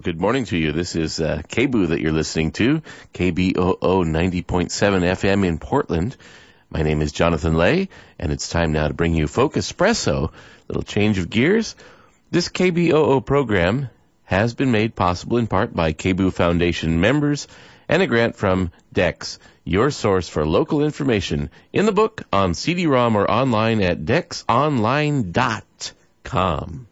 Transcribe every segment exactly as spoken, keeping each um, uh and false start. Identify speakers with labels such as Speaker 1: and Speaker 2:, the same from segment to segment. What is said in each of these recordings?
Speaker 1: Good morning to you. This is uh, K B O O that you're listening to, K B O O ninety point seven F M in Portland. My name is Jonathan Lay, and it's time now to bring you Folk Espresso, little change of gears. This K B O O program has been made possible in part by K B O O Foundation members and a grant from D E X, your source for local information in the book, on C D ROM, or online at dex online dot com.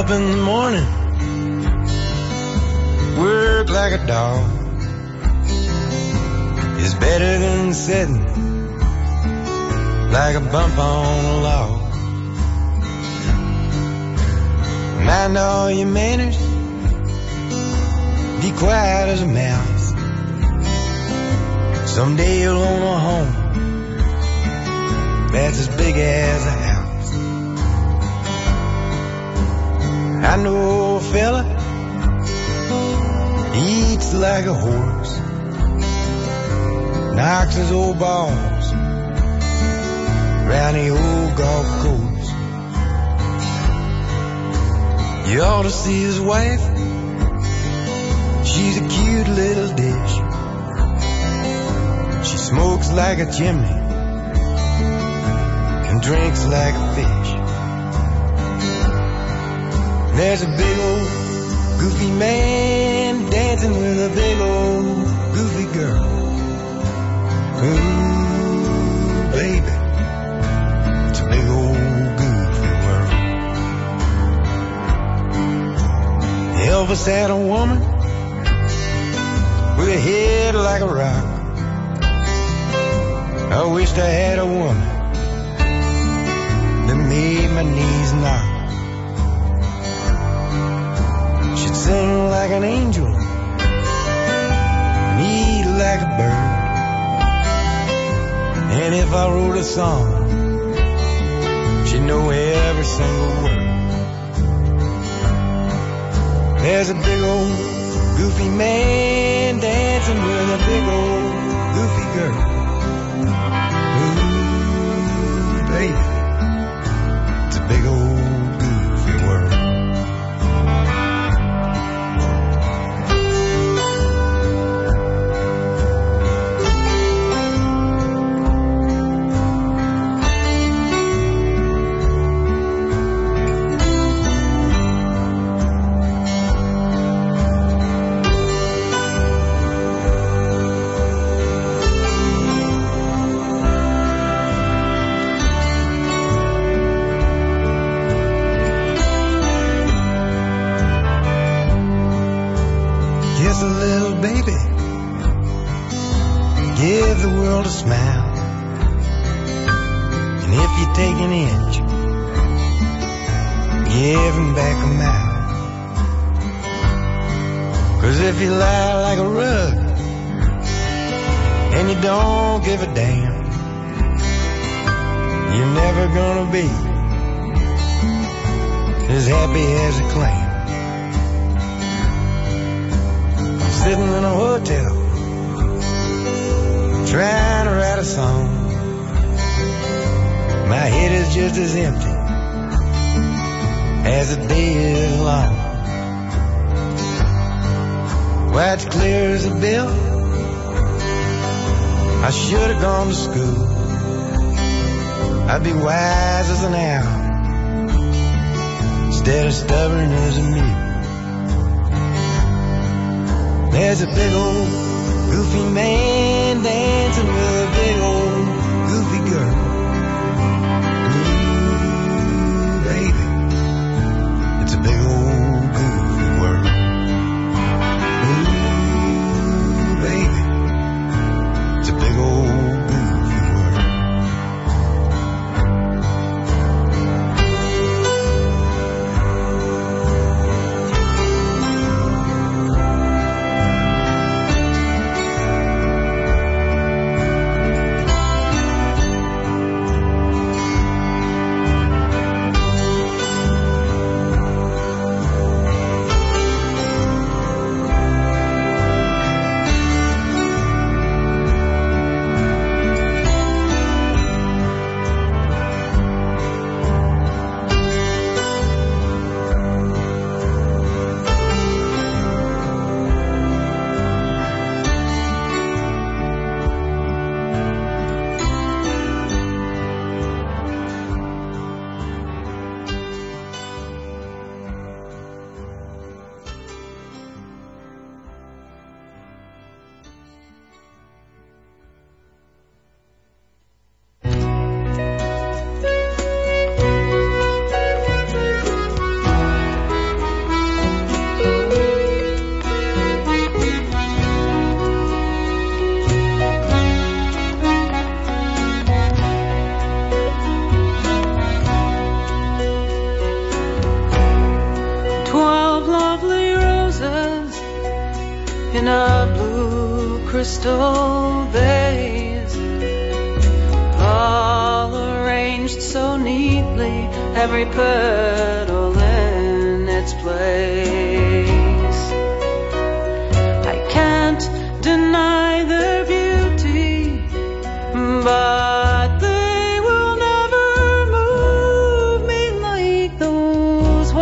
Speaker 2: Up in the morning, work like a dog is better than sitting like a bump on a log. Mind all your manners, be quiet as a mouse. Someday you'll own a home that's as big as a house. I know a fella, he eats like a horse, knocks his old balls round the old golf course. You ought to see his wife, she's a cute little dish. She smokes like a chimney and drinks like a fish. There's a big old goofy man dancing with a big old goofy girl. Ooh, baby, it's a big old goofy world. Elvis had a woman with a head like a rock. I wished I had a woman that made my knees knock. She'd sing like an angel and eat like a bird. And if I wrote a song, she'd know every single word. There's a big old goofy man dancing with a big old goofy girl. Ooh, baby, it's a big old goofy world. Just a little baby, give the world a smile. And if you take an inch, give him back a mile. 'Cause if you lie like a rug and you don't give a damn, you're never gonna be as happy as a clam. Sitting in a hotel, trying to write a song. My head is just as empty as the day is long. Why, it's clear as a bill, I should have gone to school. I'd be wise as an owl instead of stubborn as a mule. There's a big old goofy man dancing with a big old goofy girl. Ooh, baby, it's a big old goofy world. Ooh, baby, it's a big old goofy world.
Speaker 3: Twelve lovely roses in a blue crystal vase, all arranged so neatly, every petal in its place. I can't deny their beauty, but they will never move me like those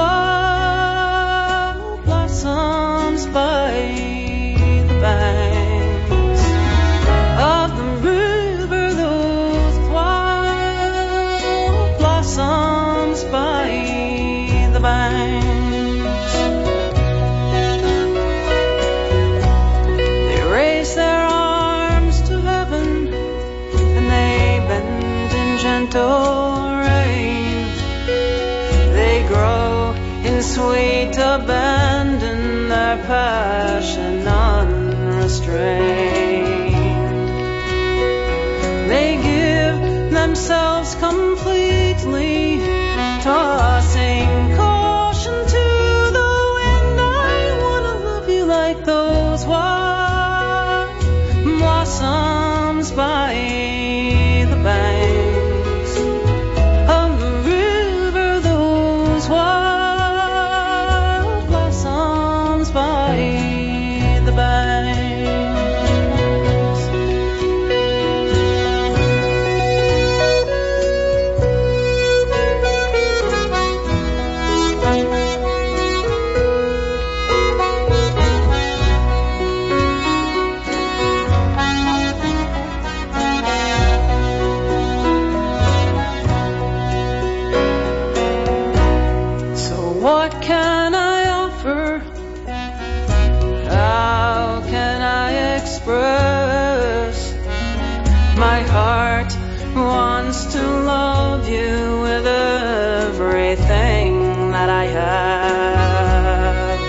Speaker 3: wild blossoms by the banks of the river, those wild blossoms by the banks. They raise their arms to heaven and they bend in gentle rain. They grow in sweet abandon, their passion unrestrained. They give themselves completely, tossing caution to the wind. I wanna love you like those wild blossoms by the banks of the river, those wild blossoms by the banks. So what can I offer? How can I express? My heart wants to love you with everything that I have.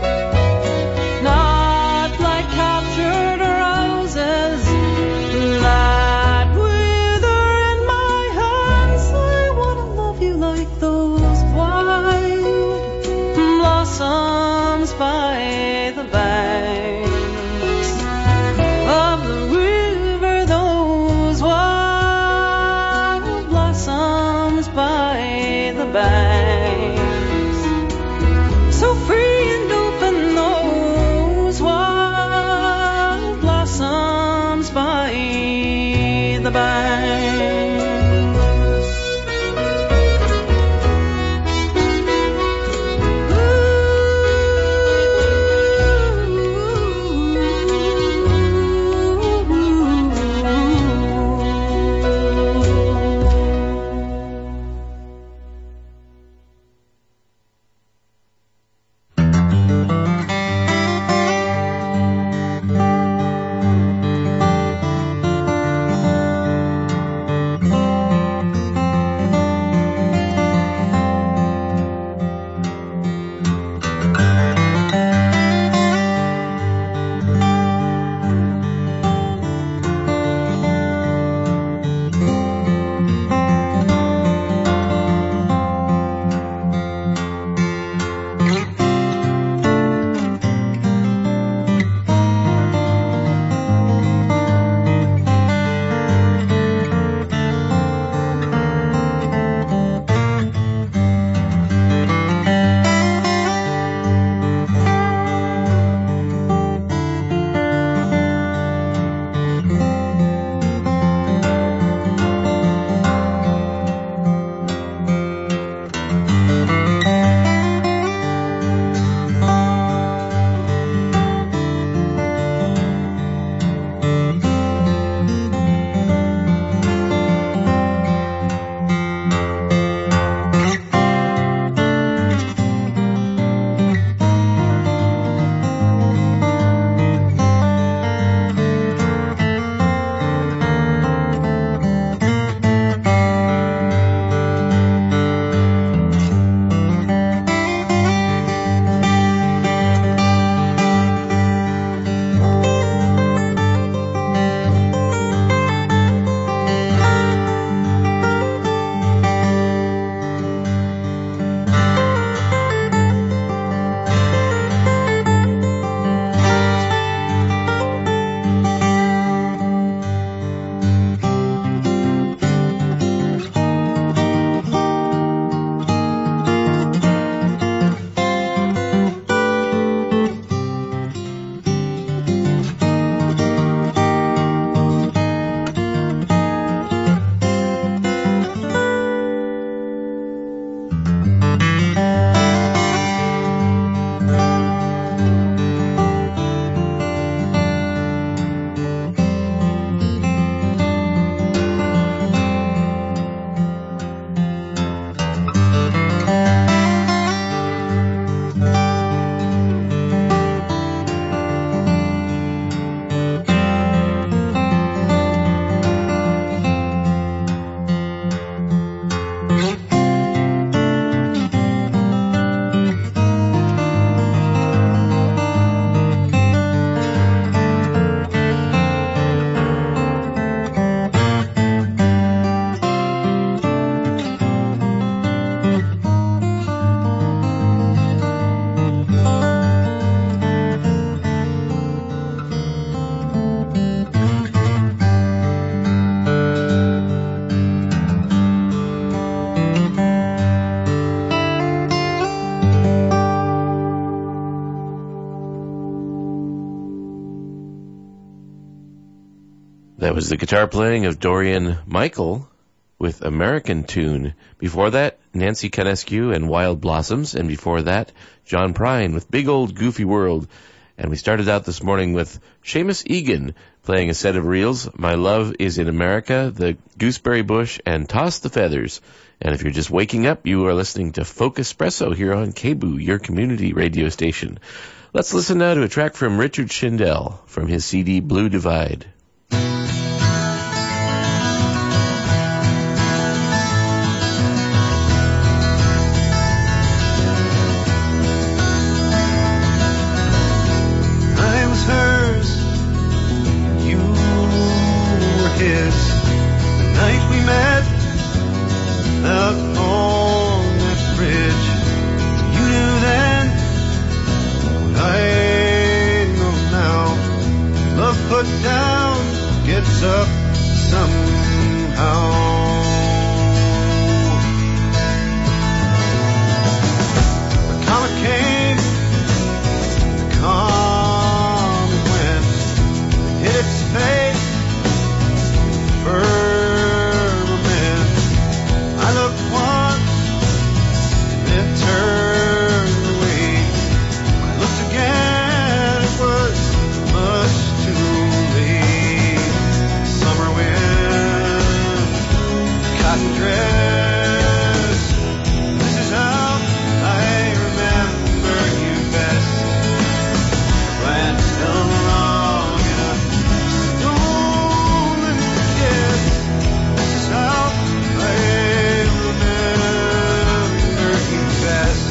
Speaker 3: Not like captured roses that wither in my hands. I wanna love you like those wild blossoms by the banks of the river, those wild blossoms by the banks. So free and open, those wild blossoms by the banks. Ooh.
Speaker 1: That was the guitar playing of Dorian Michael with American Tune. Before that, Nancy Canescu and Wild Blossoms. And before that, John Prine with Big Old Goofy World. And we started out this morning with Seamus Egan playing a set of reels, My Love is in America, The Gooseberry Bush, and Toss the Feathers. And if you're just waking up, you are listening to Focus Espresso here on K B O O, your community radio station. Let's listen now to a track from Richard Shindell from his C D Blue Divide.
Speaker 2: Up somehow. The comet came, the comet went, hit its face in the firmament. I looked once, then turned away. When I looked again, it was much too late. Summer wind, cotton dress. This is how I remember you best. Glad till wrong in a stolen kiss. This is how I remember you best.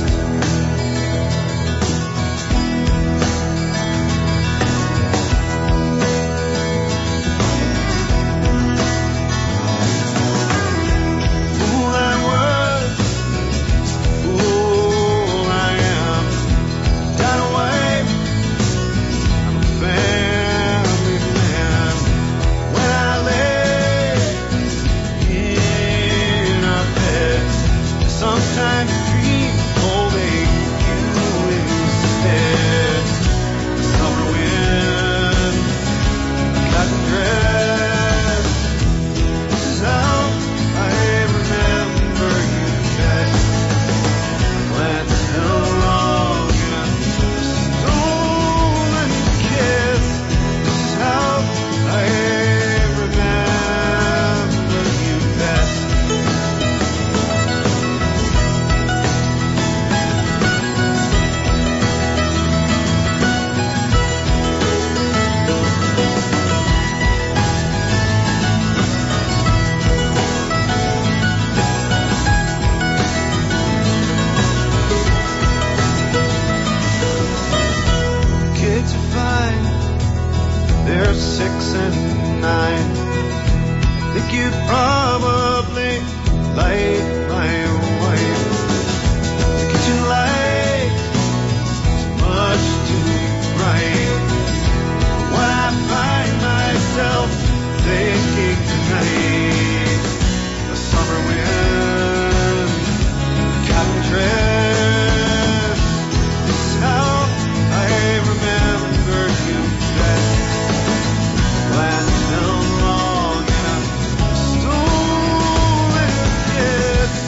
Speaker 2: Sometimes dream holding you instead. Summer wind, cotton dress. This is how I remember you best. Glad till wrong in a stolen kiss. This is how I remember you best. Kids are fine, they're six and nine. I think you'd probably like my wife. The kitchen light is much too bright. What I find myself thinking tonight, the summer wind, the cotton dress. This is how I remember you best. Glad till wrong in a stolen kiss.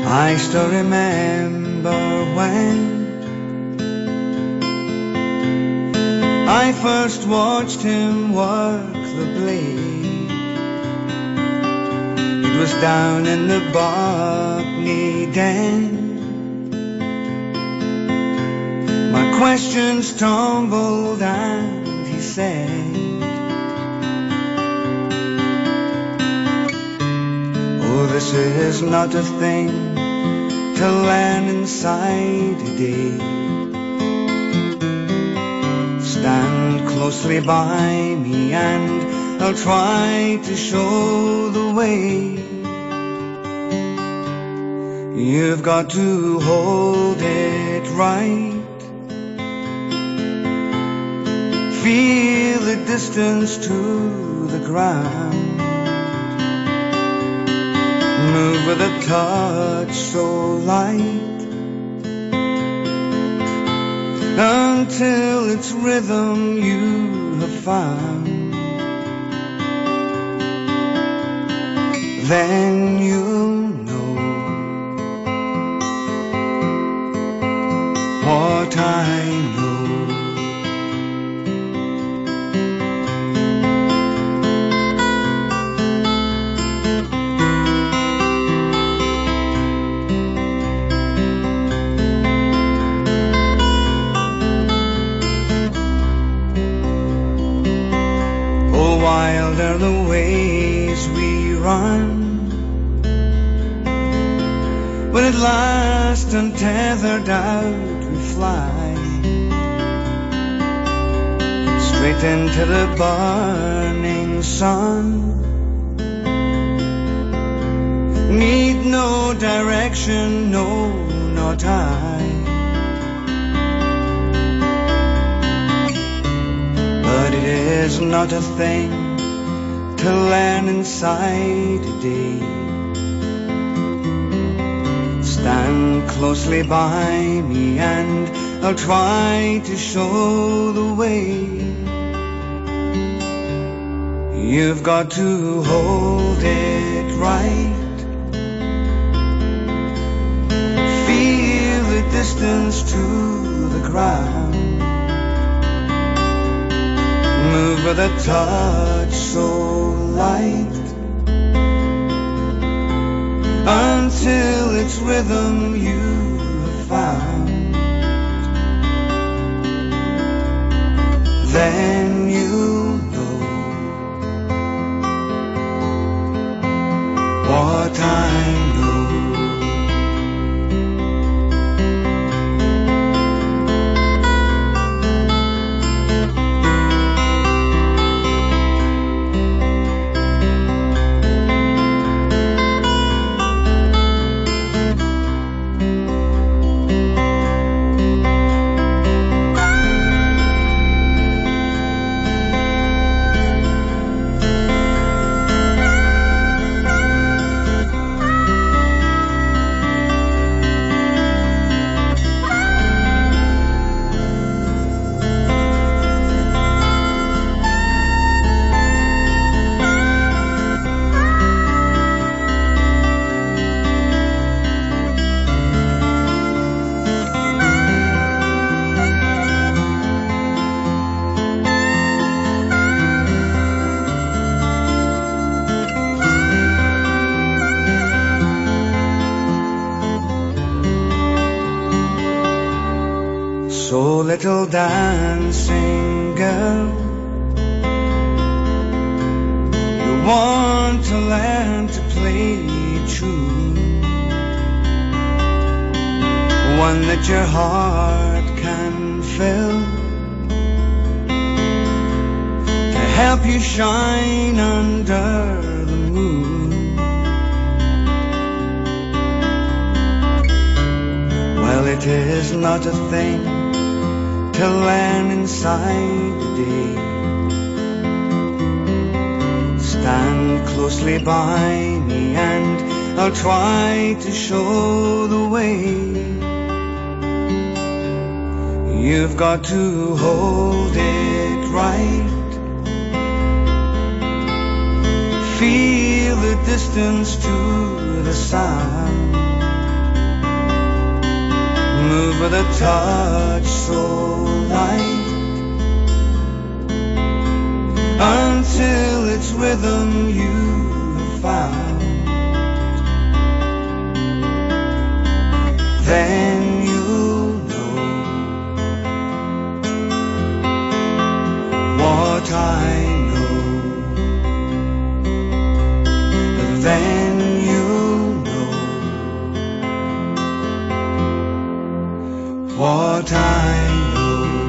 Speaker 2: I still remember when I first watched him work the blade. It was down in the Barkney Den. My questions tumbled and he said, oh, this is not a thing to learn inside a day. Stand closely by me and I'll try to show the way. You've got to hold it right. Feel the distance to the ground. Move with a touch so light until its rhythm you have found. Then you'll know what I know. Wild are the ways we run, when at last untethered out we fly, straight into the burning sun. Need no direction, no, not I. But it is not a thing to learn inside a day. Stand closely by me and I'll try to show the way. You've got to hold it right. Feel the distance to the ground. Move with a touch so light until its rhythm you have found. Then you'll know what I know. Little dancing girl, you want to learn to play a tune, one that your heart can fill, to help you shine under the moon. Well, it is not a thing to learn inside a day. Stand closely by me and I'll try to show the way. You've got to hold it right. Feel the distance to the sound. with a touch so light, until its rhythm you have found. Then you'll know what I know. Then you'll know what I know.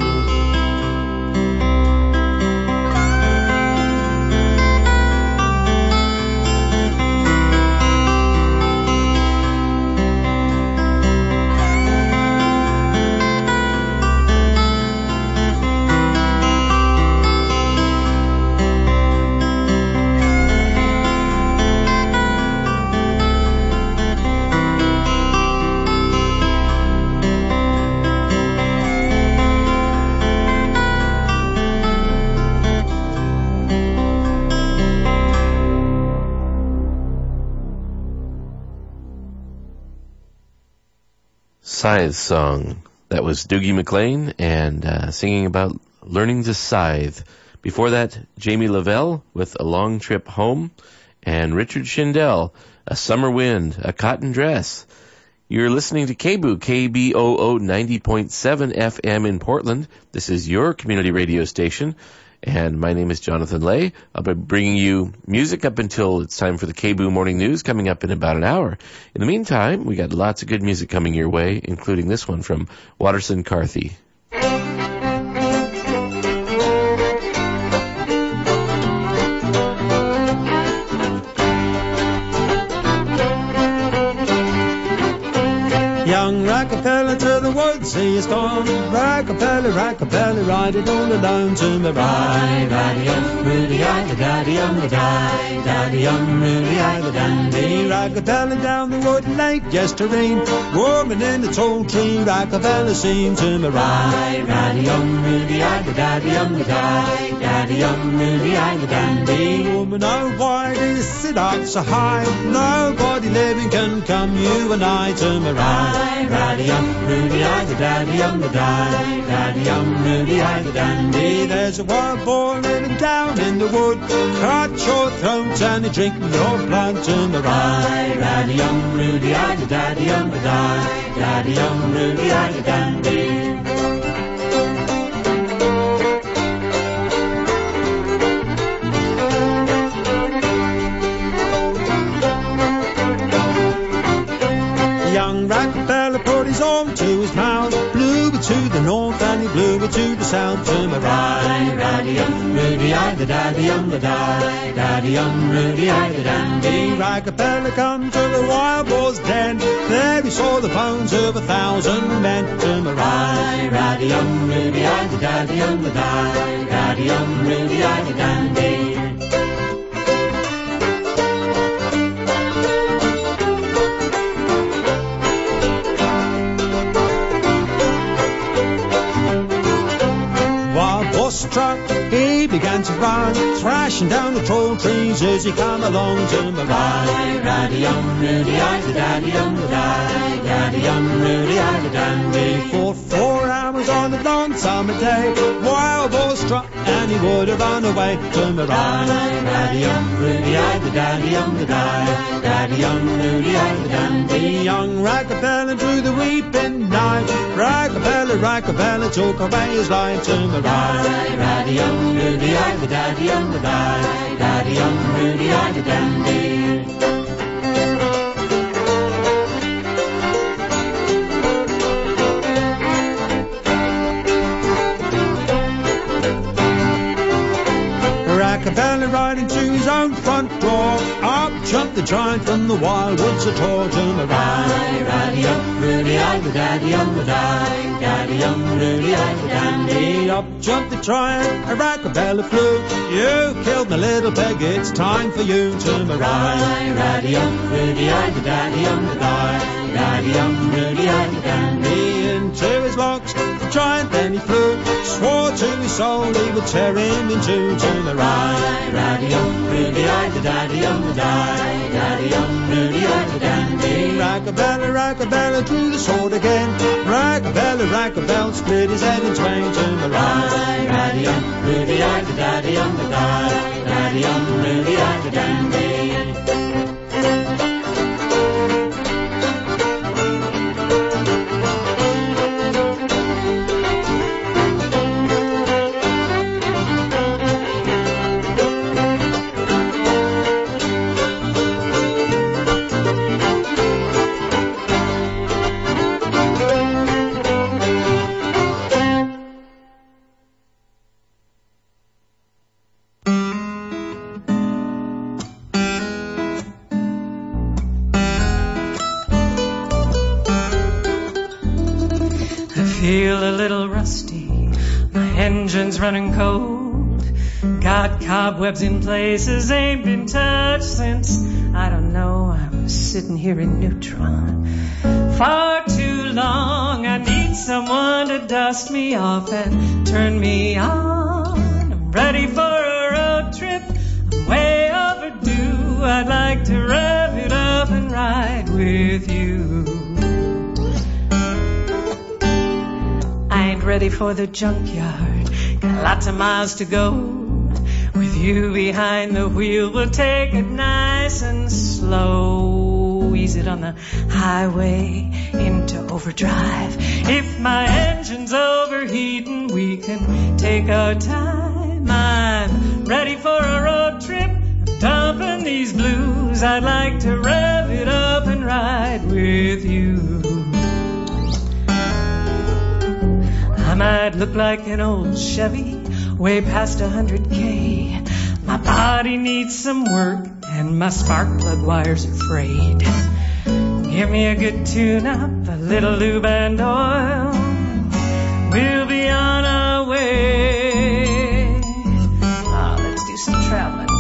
Speaker 1: Scythe song. That was Doogie McLean and uh, singing about learning to scythe. Before that, Jamie Lavelle with A Long Trip Home, and Richard Shindell, A Summer Wind, A Cotton Dress. You're listening to K B O O, K B O O ninety point seven F M in Portland. This is your community radio station, and my name is Jonathan Lay. I'll be bringing you music up until it's time for the K B O O Morning News, coming up in about an hour. In the meantime, we got lots of good music coming your way, including this one from Watterson Carthy.
Speaker 4: Young Rockefeller to the woods he is gone. Rockefeller, Rockefeller, riding all alone to the ride. Daddy-um, Rudy-I, the daddy-um, the die. Daddy-um, Rudy-I, the dandy. Rockefeller down the wood late yestereen, warming in the tall tree. Rockefeller seemed to the ride. Daddy-um, Rudy-I, the daddy-um, the die. Daddy-um, Rudy-I, the dandy. Woman, oh, why do you sit up so high? Nobody living can come you and I to the ride. Daddy-um, Rudy-I, the daddy-um, the die. Daddy-um, Rudy-I, the dandy. There's a wild boar living down in the wood. Cut your throat and he drink your blood to the ride. Daddy-um, Rudy-I, the daddy-um, the die. Daddy-um, Rudy-I, the dandy. Young Rockefeller put his arm to his mouth, blew it to the north and he blew it to the south. To my right, Daddy-um, Rudy-I, the daddy-um, the die. Daddy-um, Rudy-I, the dandy. Rockefeller come to the wild boar's den, there he saw the bones of a thousand men. To my right, Daddy-um, Rudy-I, the daddy-um, the die. Daddy-um, Rudy-I, the dandy. Struck, he began to run, thrashing down the tall trees as he come along to the right. Daddy-um, Rudy-I, the daddy-um, the die. Daddy-um, Rudy-I, the dandy. For four hours on a long summer day, wild boar struck and he would have run away to the right. Daddy-um, Rudy-I, the daddy-um, the die. Daddy-um, Rudy-I, the dandy. Young Rockefeller drew the weeping knife. Rockefeller, Rockefeller took away his life to the right. Daddy-um, Rudy-I, the daddy-um, the die. Daddy-um, Rudy-I, the dandy. Rockefeller riding to his own front door, up jumped the giant from the wild woods a tall to the right. Daddy-um, Rudy-I, the daddy-um, the die. Daddy-um, Rudy-I, the dandy. Up jumped the giant, and Rockefeller flew. You killed my little pig, it's time for you to my right. Daddy-um, Rudy-I, the daddy-um, the die. Daddy-um, Rudy-I, the dandy. Into his box, the giant then he flew, swore to his soul he would tear him in two to the right. Daddy-um, Rudy-I, the daddy-um, the die. Daddy-um, Rudy-I, the dandy. rock-a-belly, rock-a-belly to the sword again. Rock-a-belly, rock-a-belly, split his head in twain to the right. Daddy-um, Rudy-I-da-daddy-um, the die. Daddy-um, Rudy-I-da-dandy.
Speaker 3: Feel a little rusty, my engine's running cold. Got cobwebs in places, ain't been touched since, I don't know, I was sitting here in neutron. Far too long, I need someone to dust me off and turn me on. I'm ready for a road trip, I'm way overdue. I'd like to rev it up and ride with you. Ready for the junkyard, got lots of miles to go. With you behind the wheel, we'll take it nice and slow. Ease it on the highway into overdrive. If my engine's overheating, we can take our time. I'm ready for a road trip, I'm dumping these blues. I'd like to rev it up and ride with you. I might look like an old Chevy, way past a hundred K. My body needs some work, and my spark plug wires are frayed. Give me a good tune-up, a little lube and oil. We'll be on our way. Ah, oh, let's do some traveling, Gwen.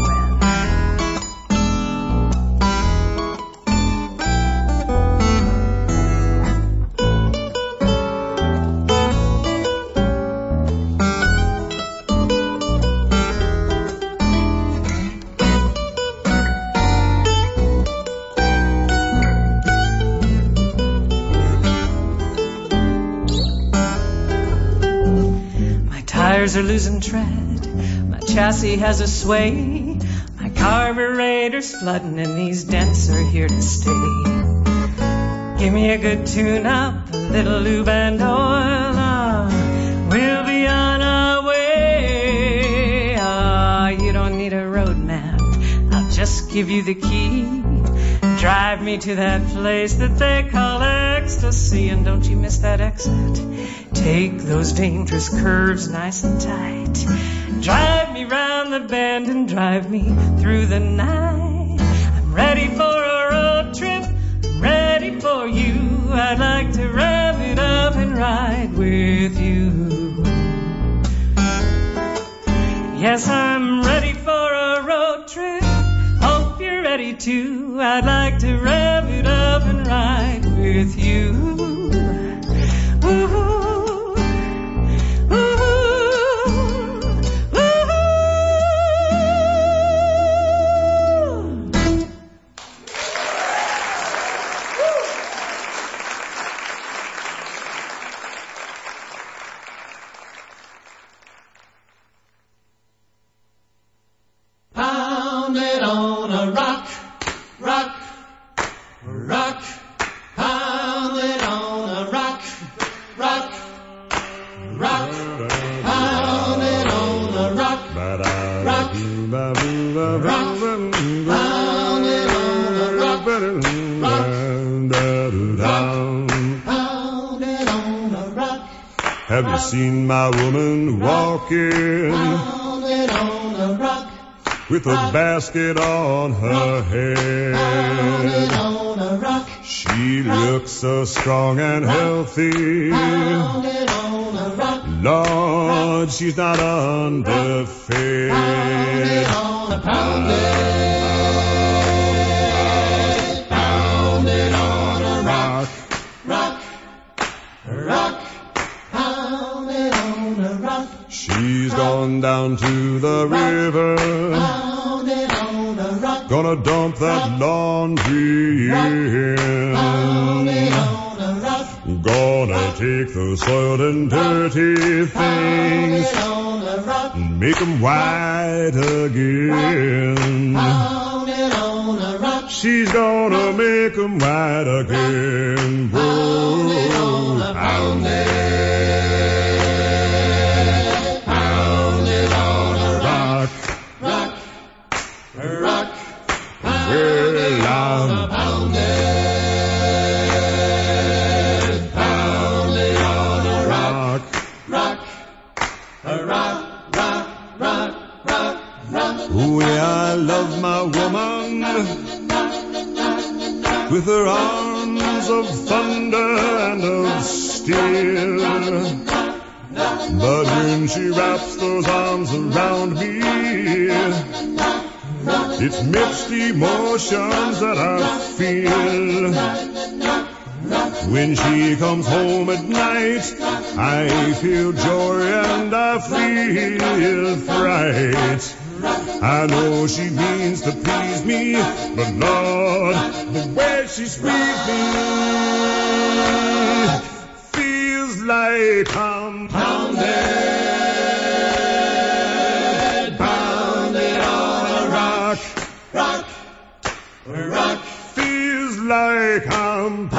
Speaker 3: Tires are losing tread, my chassis has a sway, my carburetor's flooding and these dents are here to stay. Give me a good tune-up, a little lube and oil, ah, we'll be on our way. Ah, you don't need a road map, I'll just give you the key. Drive me to that place that they call ecstasy, and don't you miss that exit. Take those dangerous curves nice and tight. Drive me round the bend and drive me through the night. I'm ready for a road trip, I'm ready for you. I'd like to rev it up and ride with you. Yes, I'm ready for a road trip, hope you're ready too. I'd like to rev it up and ride with you. Woo-hoo.
Speaker 4: Have you seen my woman walking with a basket on her head? She looks so strong and healthy. Lord, she's not underfed. Pound it, pound it on a rock, rock, rock. Pound it on a rock. She's gone down to the river. Pound it on a rock. Gonna dump that laundry in. take the soiled and dirty things and make them white again.
Speaker 5: Pound it on a rock.
Speaker 4: She's gonna make them white again.
Speaker 5: Pound it on a
Speaker 4: Pound it.
Speaker 5: Pound it on a rock.
Speaker 4: Rock.
Speaker 5: Rock. Rock. Pound
Speaker 4: Well,
Speaker 5: it on a
Speaker 4: I'm
Speaker 5: pound it. Pound it on a rock.
Speaker 4: rock.
Speaker 5: Rock. A rock. Rock. Rock. Rock. Rock.
Speaker 4: Oh yeah, I love my woman with her arms of thunder and of steel. But when she wraps those arms around me, it's mixed emotions that I feel. When she comes home at night, I feel joy and I feel fright. I know she means to please me, but Lord, the way she squeezes me feels like I'm pounded, pounded on a rock, rock, rock. Feels like I'm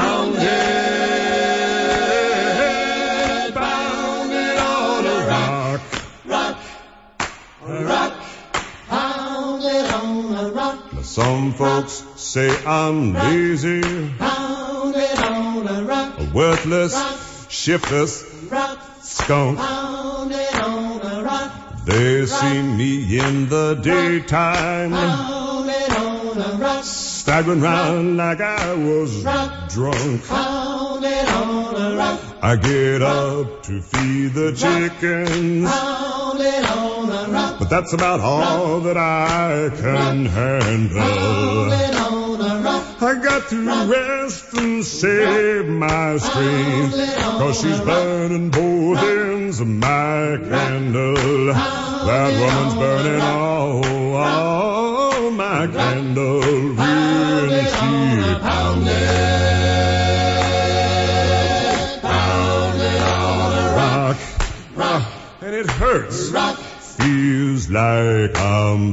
Speaker 4: pounded, pounded on a rock, rock, rock.
Speaker 5: Pound it on a rock.
Speaker 4: Now some folks say I'm lazy,
Speaker 5: Pound it on a rock.
Speaker 4: a worthless, shiftless
Speaker 5: Rock.
Speaker 4: skunk.
Speaker 5: Pound it on a rock.
Speaker 4: They see me in the daytime,
Speaker 5: Pound it on a rock.
Speaker 4: staggering round like I was drunk.
Speaker 5: Pound it on a rock.
Speaker 4: I get up to feed the chickens,
Speaker 5: Pound it on a rock.
Speaker 4: but that's about all that I can handle.
Speaker 5: Pound it on a rock.
Speaker 4: I got to rest and save my strength, cause she's burning both ends of my candle. That woman's burning all, all my candle. Really, she pounded, pounded on a rock, rock, and it hurts.
Speaker 5: Rock.
Speaker 4: Feels like I'm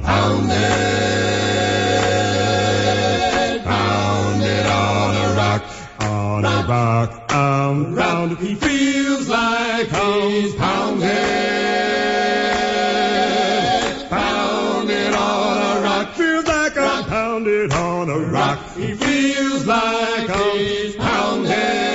Speaker 4: pounded, pounded on a rock, on a rock. I'm pounded. He feels like I'm pounded, pounded on a rock. Feels like I'm pounded on a rock. He feels like I'm pounded.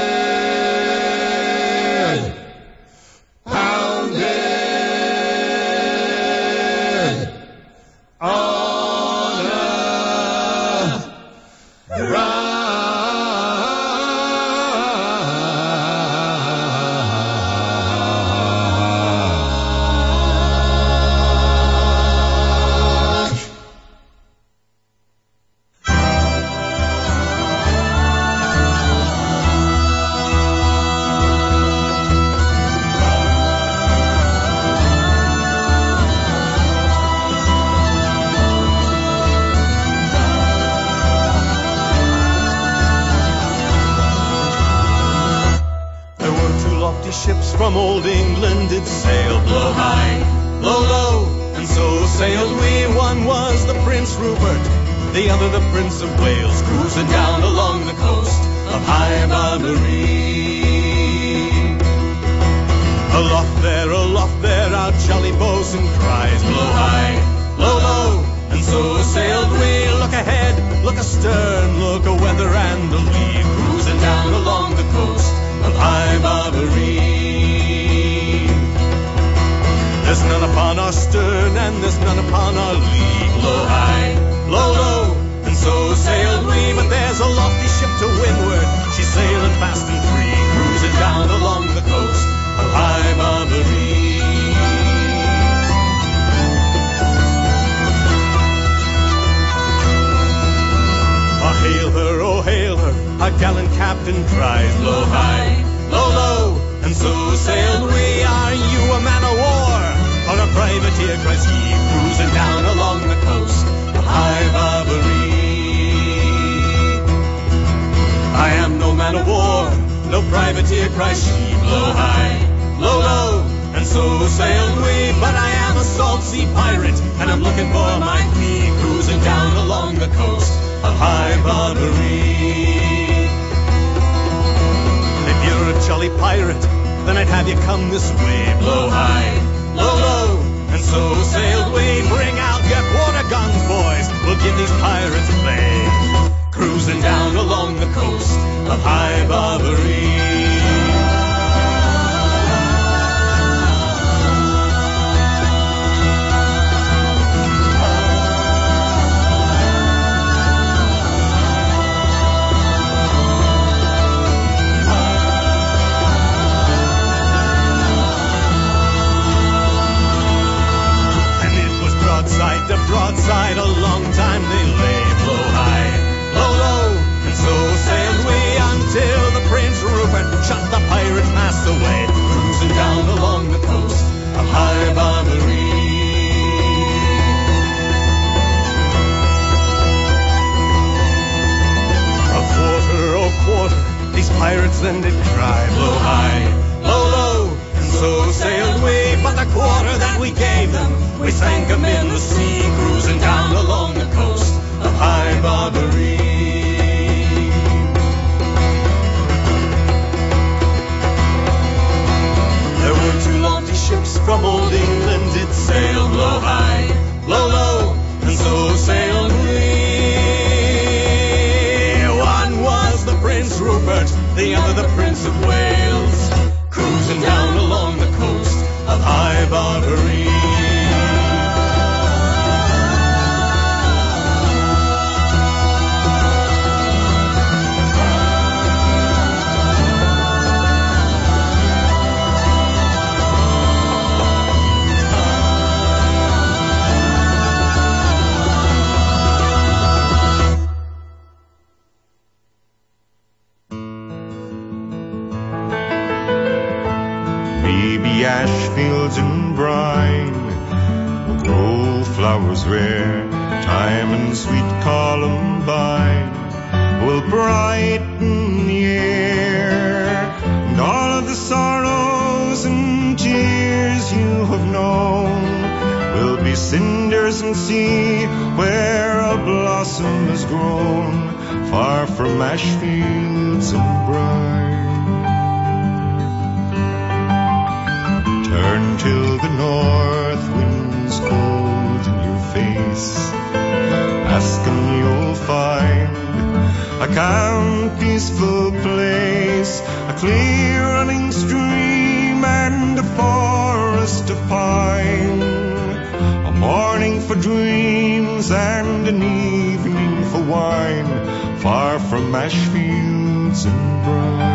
Speaker 6: Ships from old England did sail, blow high, blow low, and so sailed we. One was the Prince Rupert, the other the Prince of Wales, cruising down along the coast of High Barbary. Aloft there, aloft there, our jolly boatswain cries, blow high, blow low, and so sailed we. Look ahead, look astern, look a weather and a lee, cruising down along the coast of High Barbary. There's none upon our stern and there's none upon our lee. Blow high, blow low, and so sailed we. But there's a lofty ship to windward, she's sailing fast and free, cruising down along the coast of High Barbary. Oh, hail her, oh hail her, our gallant captain cries, blow high, blow low, and so sailed we. Are you a man of war, or a privateer, cries he, cruising down along the coast of High Barbary? I am no man of war, no privateer, cries she. Blow high, blow low, and so sailed we. But I am a salt sea pirate, and I'm looking for my fee, cruising down along the coast of High Barbary. If you're a jolly pirate, then I'd have you come this way. Blow high, blow low, and so sailed we. Bring out your quarter guns, boys, we'll give these pirates play. Cruising down along the coast of High Barbary. Broadside to broadside, a long time they lay. Blow high, blow low, and so sailed we until the Prince Rupert shot the pirate masts away, cruising down along the coast of High Barbary. A quarter, oh quarter, these pirates then did cry. Blow high, blow low, and so sailed we, but the quarter that we gave them, we sank them in the sea, cruising down along the coast of High Barbary. There were two lofty ships from old England did sail. Blow high, blow low, and so sailed we. One was the Prince Rupert, the other the Prince of Wales, cruising down along the coast of High Barbary.
Speaker 7: Ashfields and brine will grow flowers rare. Thyme and sweet columbine will brighten the air. And all of the sorrows and tears you have known will be cinders and sea where a blossom has grown, far from Ashfields and brine. Turn till the north wind's cold in your face. Ask and you'll find a calm, peaceful place, a clear running stream and a forest of pine, a morning for dreams and an evening for wine, far from Ashfields and brine.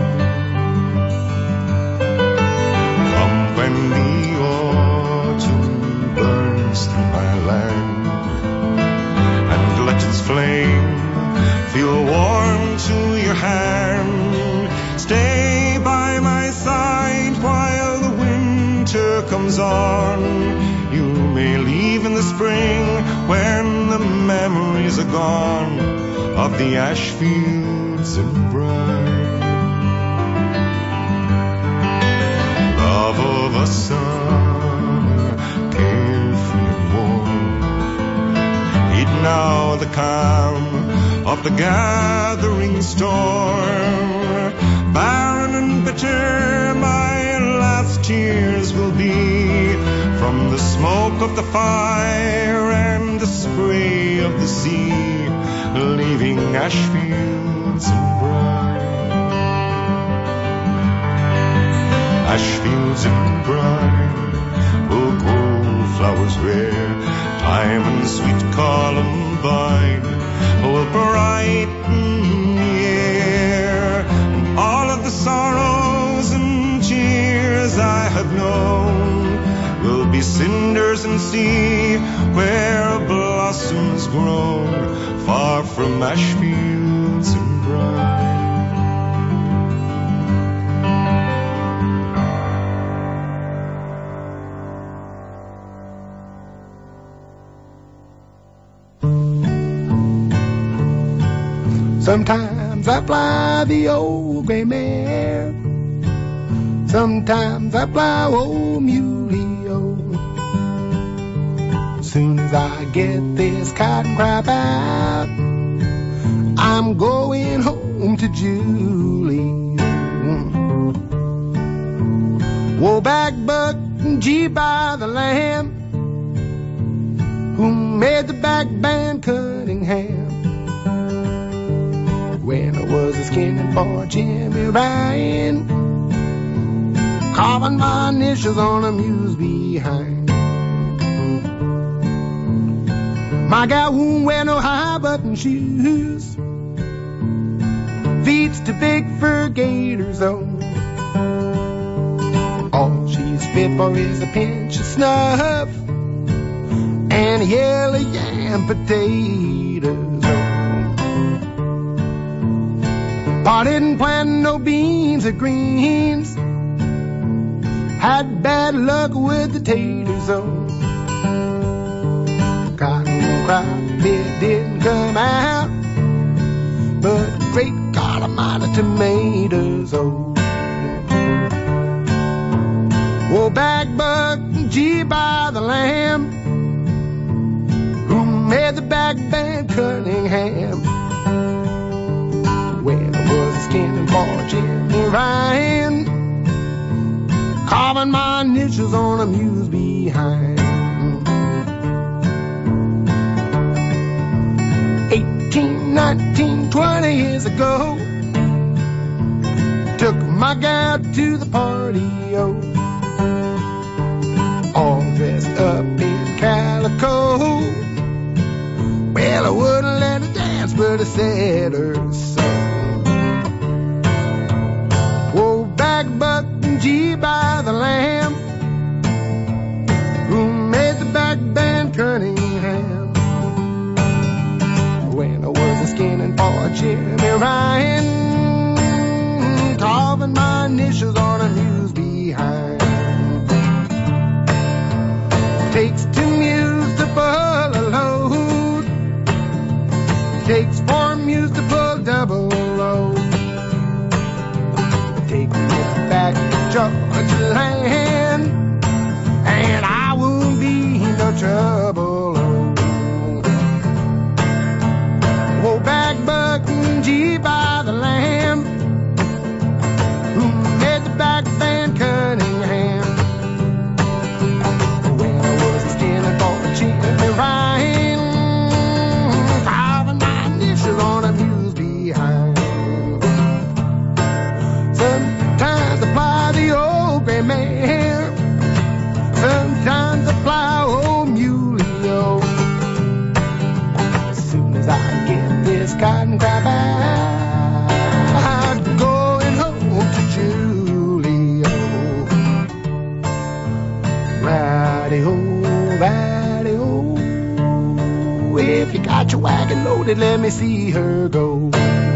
Speaker 7: When the autumn burns through my land and let its flame feel warm to your hand, stay by my side while the winter comes on. You may leave in the spring when the memories are gone of the Ashfields and brine. Love of a summer, carefree and warm. Heed now the calm of the gathering storm. Barren and bitter my last tears will be, from the smoke of the fire and the spray of the sea, leaving Ashfields and brine. Ashfields and brine will grow flowers rare. Thyme and sweet columbine will brighten the air. And all of the sorrows and tears I have known will be cinders and sea where blossoms grow, far from Ashfields and brine.
Speaker 8: Sometimes Sometimes I fly the old gray mare. Sometimes I fly old muley-o. As soon as I get this cotton crop out, I'm going home to Julie. Wool back buck and G by the lamb, who made the back band Cunningham. When I was a skinning for Jimmy Ryan, carving my initials on a muse behind. My gal won't wear no high button shoes, feet to big fur gaiters on. All she's fit for is a pinch of snuff and a yellow yam potatoes. Pa didn't plant no beans or greens, had bad luck with the taters, oh. Cotton crop, it didn't come out, but great God almighty tomatoes, oh. Wool back buck, G by the lamb, who made the back band Cunningham. When I was skinning for Jimmy Ryan, carving my initials on a muse behind. Eighteen, nineteen, twenty years ago, took my gal to the party, oh. All dressed up in calico. Well, I wouldn't let her dance, but I said her so. Whoa, back buck and G by the lamb, who made the back band Cunningham. When I was a skinning for Jimmy Ryan, carving my initials on a muse behind. Takes two mules to pull a load, takes four mules to pull double load. Take me back to Georgia land, and I won't be no trouble, oh. Whoa, back buck and G by the lamb, who made the back band Cunningham. Jimmy Ryan, carving my initials on a muse behind. Sometimes I fly the old gray mare, sometimes I fly old muley-o. As soon as I get this cotton crop out, I'm going home to Julie-o. Righty-ho, righty. If you got your wagon loaded, let me see her go.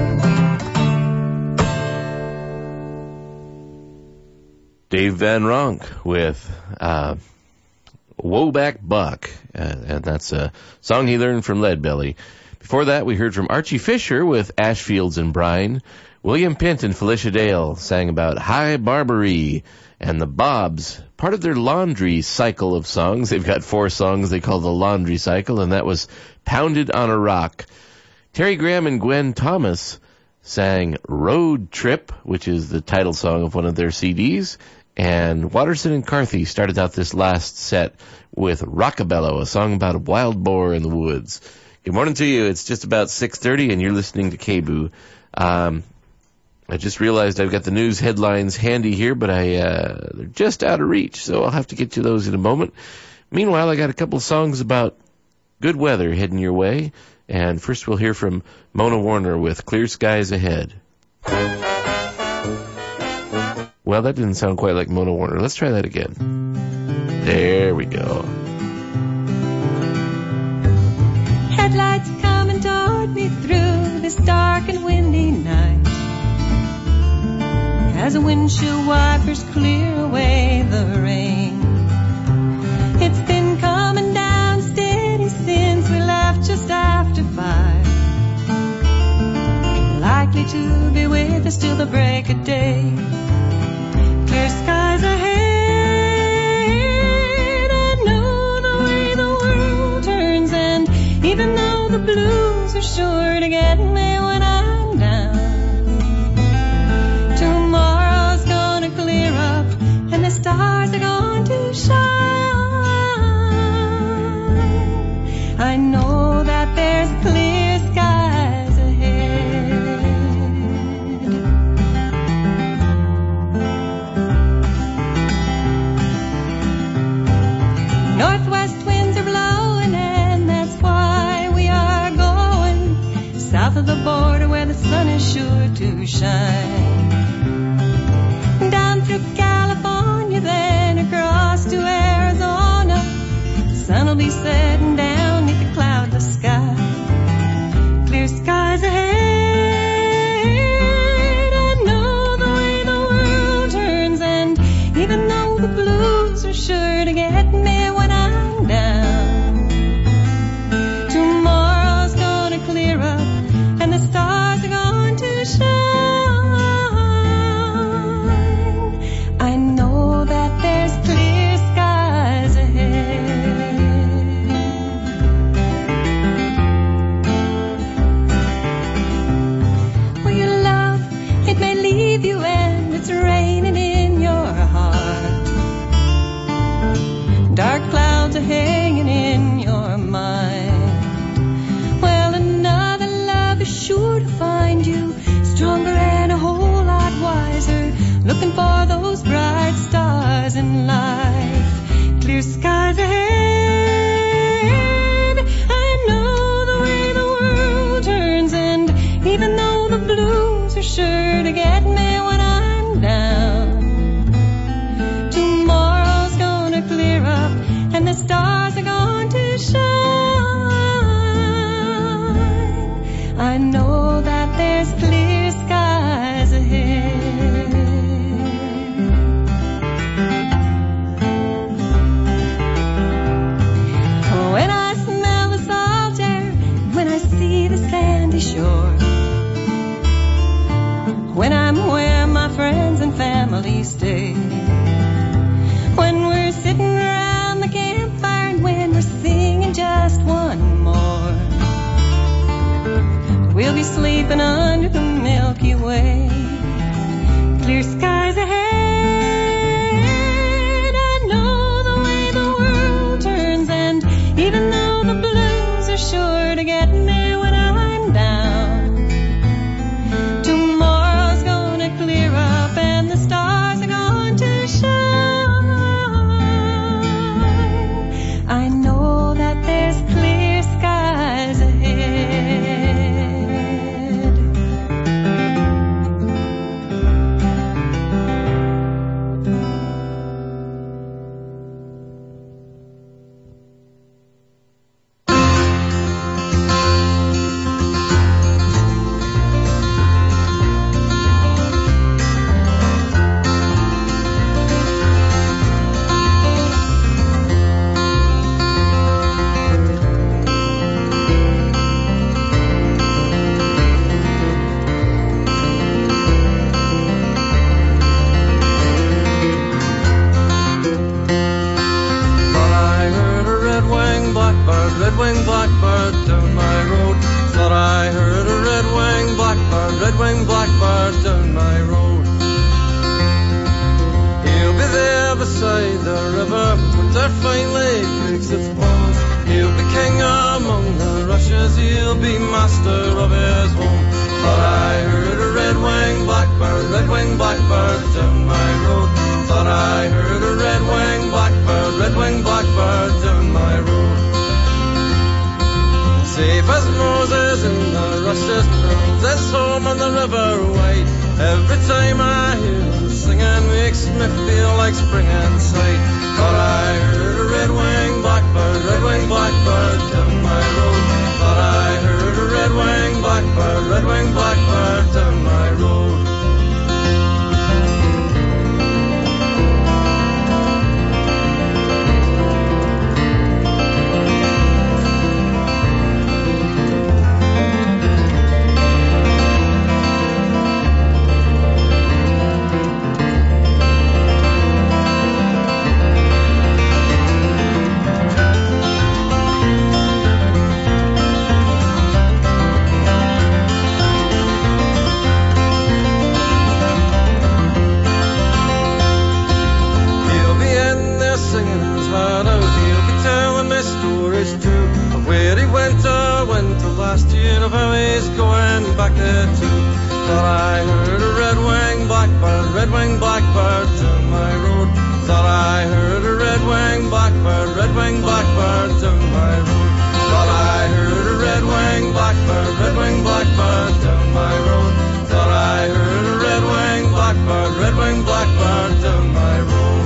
Speaker 1: Dave Van Ronk with uh, Woback Buck, uh, and that's a song he learned from Leadbelly. Before that, we heard from Archie Fisher with Ashfields and Brine. William Pint and Felicia Dale sang about High Barbary, and the Bobs, part of their laundry cycle of songs. They've got four songs they call the laundry cycle, and that was Pounded on a Rock. Terry Graham and Gwen Thomas sang Road Trip, which is the title song of one of their C Ds. And Watterson and Carthy started out this last set with Rockabello, a song about a wild boar in the woods. Good morning to you. It's just about six thirty, and you're listening to K B U. Um, I just realized I've got the news headlines handy here, but I uh, they're just out of reach, so I'll have to get to those in a moment. Meanwhile, I got a couple of songs about good weather heading your way, and first we'll hear from Mona Warner with Clear Skies Ahead. Well, that didn't sound quite like Mona Warner. Let's try that again. There we go.
Speaker 3: Headlights coming toward me through this dark and windy night, as the windshield wipers clear away the rain. It's been coming down steady since we left just after five, likely to to be with us till the break of day. Clear skies ahead, I know the way the world turns, and even though the blues are sure to get me when I'm down, tomorrow's gonna clear up and the stars are going to shine. I know that there's clear skies ahead. Northwest winds are blowing, and that's why we are going south of the border where the sun is sure to shine. Down through California, then across to Arizona, the sun will be setting down neath the cloudless sky. Clear skies ahead, I know the way the world turns, and even though the blues are sure to get me when I'm down, tomorrow's gonna clear up and the stars are going to shine. I know that there's clear skies ahead. Well, your love, it may leave you and it's raining in your heart. Dark clouds are hanging in your mind. Well, another love is sure to find you stronger and a whole lot wiser, looking for those bright stars in life. Clear skies ahead, I know the way the world turns, and even though the blues are sure to get me when I'm down, tomorrow's gonna clear up and the stars are going to shine. I know that there's clear skies ahead. When I smell the salt air, when I see the sandy shore, when I'm where my friends and family stay, when we're sitting around the campfire and when we're singing just one more, we'll be sleeping under the Milky Way. Clear skies ahead, I know the way the world turns, and even though the blues are sure to get me when I'm down, tomorrow's gonna clear up and the stars are going to shine. I know that there's clear skies ahead.
Speaker 9: Red-winged blackbird down my road. Thought I heard a red-winged blackbird, red-winged blackbird down my road. He'll be there beside the river when there finally breaks its bones. He'll be king among the rushes, he'll be master of his home. Thought I heard a red-winged blackbird, red-winged blackbird down my road. Thought I heard a red-winged blackbird, red-winged blackbird down my road. Safe as Moses in the rushes, roams his home on the river wide. Every time I hear him singing, makes me feel like spring inside. Thought I heard a red-winged blackbird, red-winged blackbird down my road. Thought I heard a red-winged blackbird, red-winged blackbird down my road. red-winged blackbird to my road. Thought I heard a red-winged blackbird, red-winged blackbird to my road. Thought I heard a red-winged blackbird, red-winged blackbird to my road. Thought I heard a red-winged blackbird, red-winged blackbird to my road.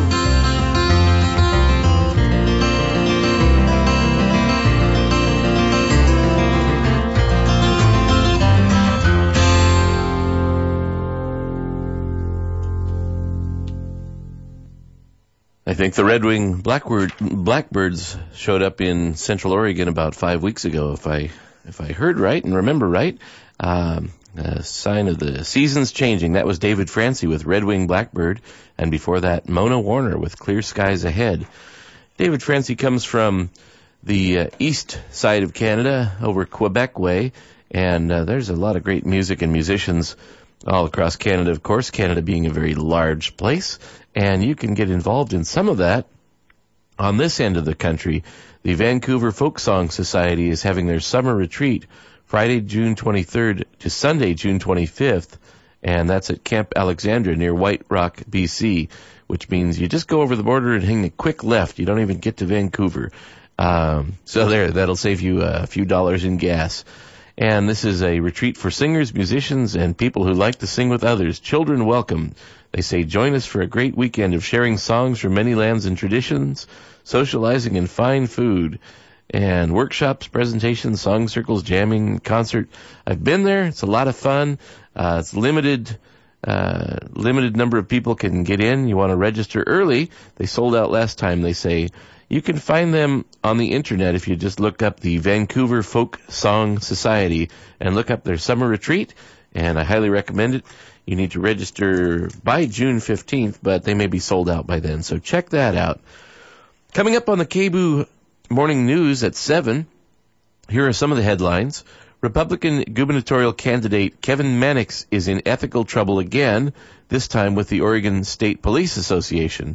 Speaker 1: I think the red-winged blackbird, blackbirds showed up in Central Oregon about five weeks ago, if I if I heard right and remember right. Um, a sign of the seasons changing. That was David Francie with Red-winged Blackbird, and before that, Mona Warner with Clear Skies Ahead. David Francie comes from the uh, east side of Canada, over Quebec way, and uh, there's a lot of great music and musicians all across Canada, of course, Canada being a very large place, and you can get involved in some of that on this end of the country. The Vancouver Folk Song Society is having their summer retreat Friday, June twenty-third to Sunday, June twenty-fifth, and that's at Camp Alexandra near White Rock, B C, which means you just go over the border and hang a quick left. You don't even get to Vancouver. Um, so there, that'll save you a few dollars in gas. And this is a retreat for singers, musicians, and people who like to sing with others. Children welcome. They say, join us for a great weekend of sharing songs from many lands and traditions, socializing and fine food, and workshops, presentations, song circles, jamming, concert. I've been there. It's a lot of fun. Uh, it's limited, uh, limited number of people can get in. You want to register early. They sold out last time, they say. You can find them on the internet if you just look up the Vancouver Folk Song Society and look up their summer retreat, and I highly recommend it. You need to register by June fifteenth, but they may be sold out by then, so check that out. Coming up on the K B U Morning News at seven, here are some of the headlines. Republican gubernatorial candidate Kevin Mannix is in ethical trouble again, this time with the Oregon State Police Association.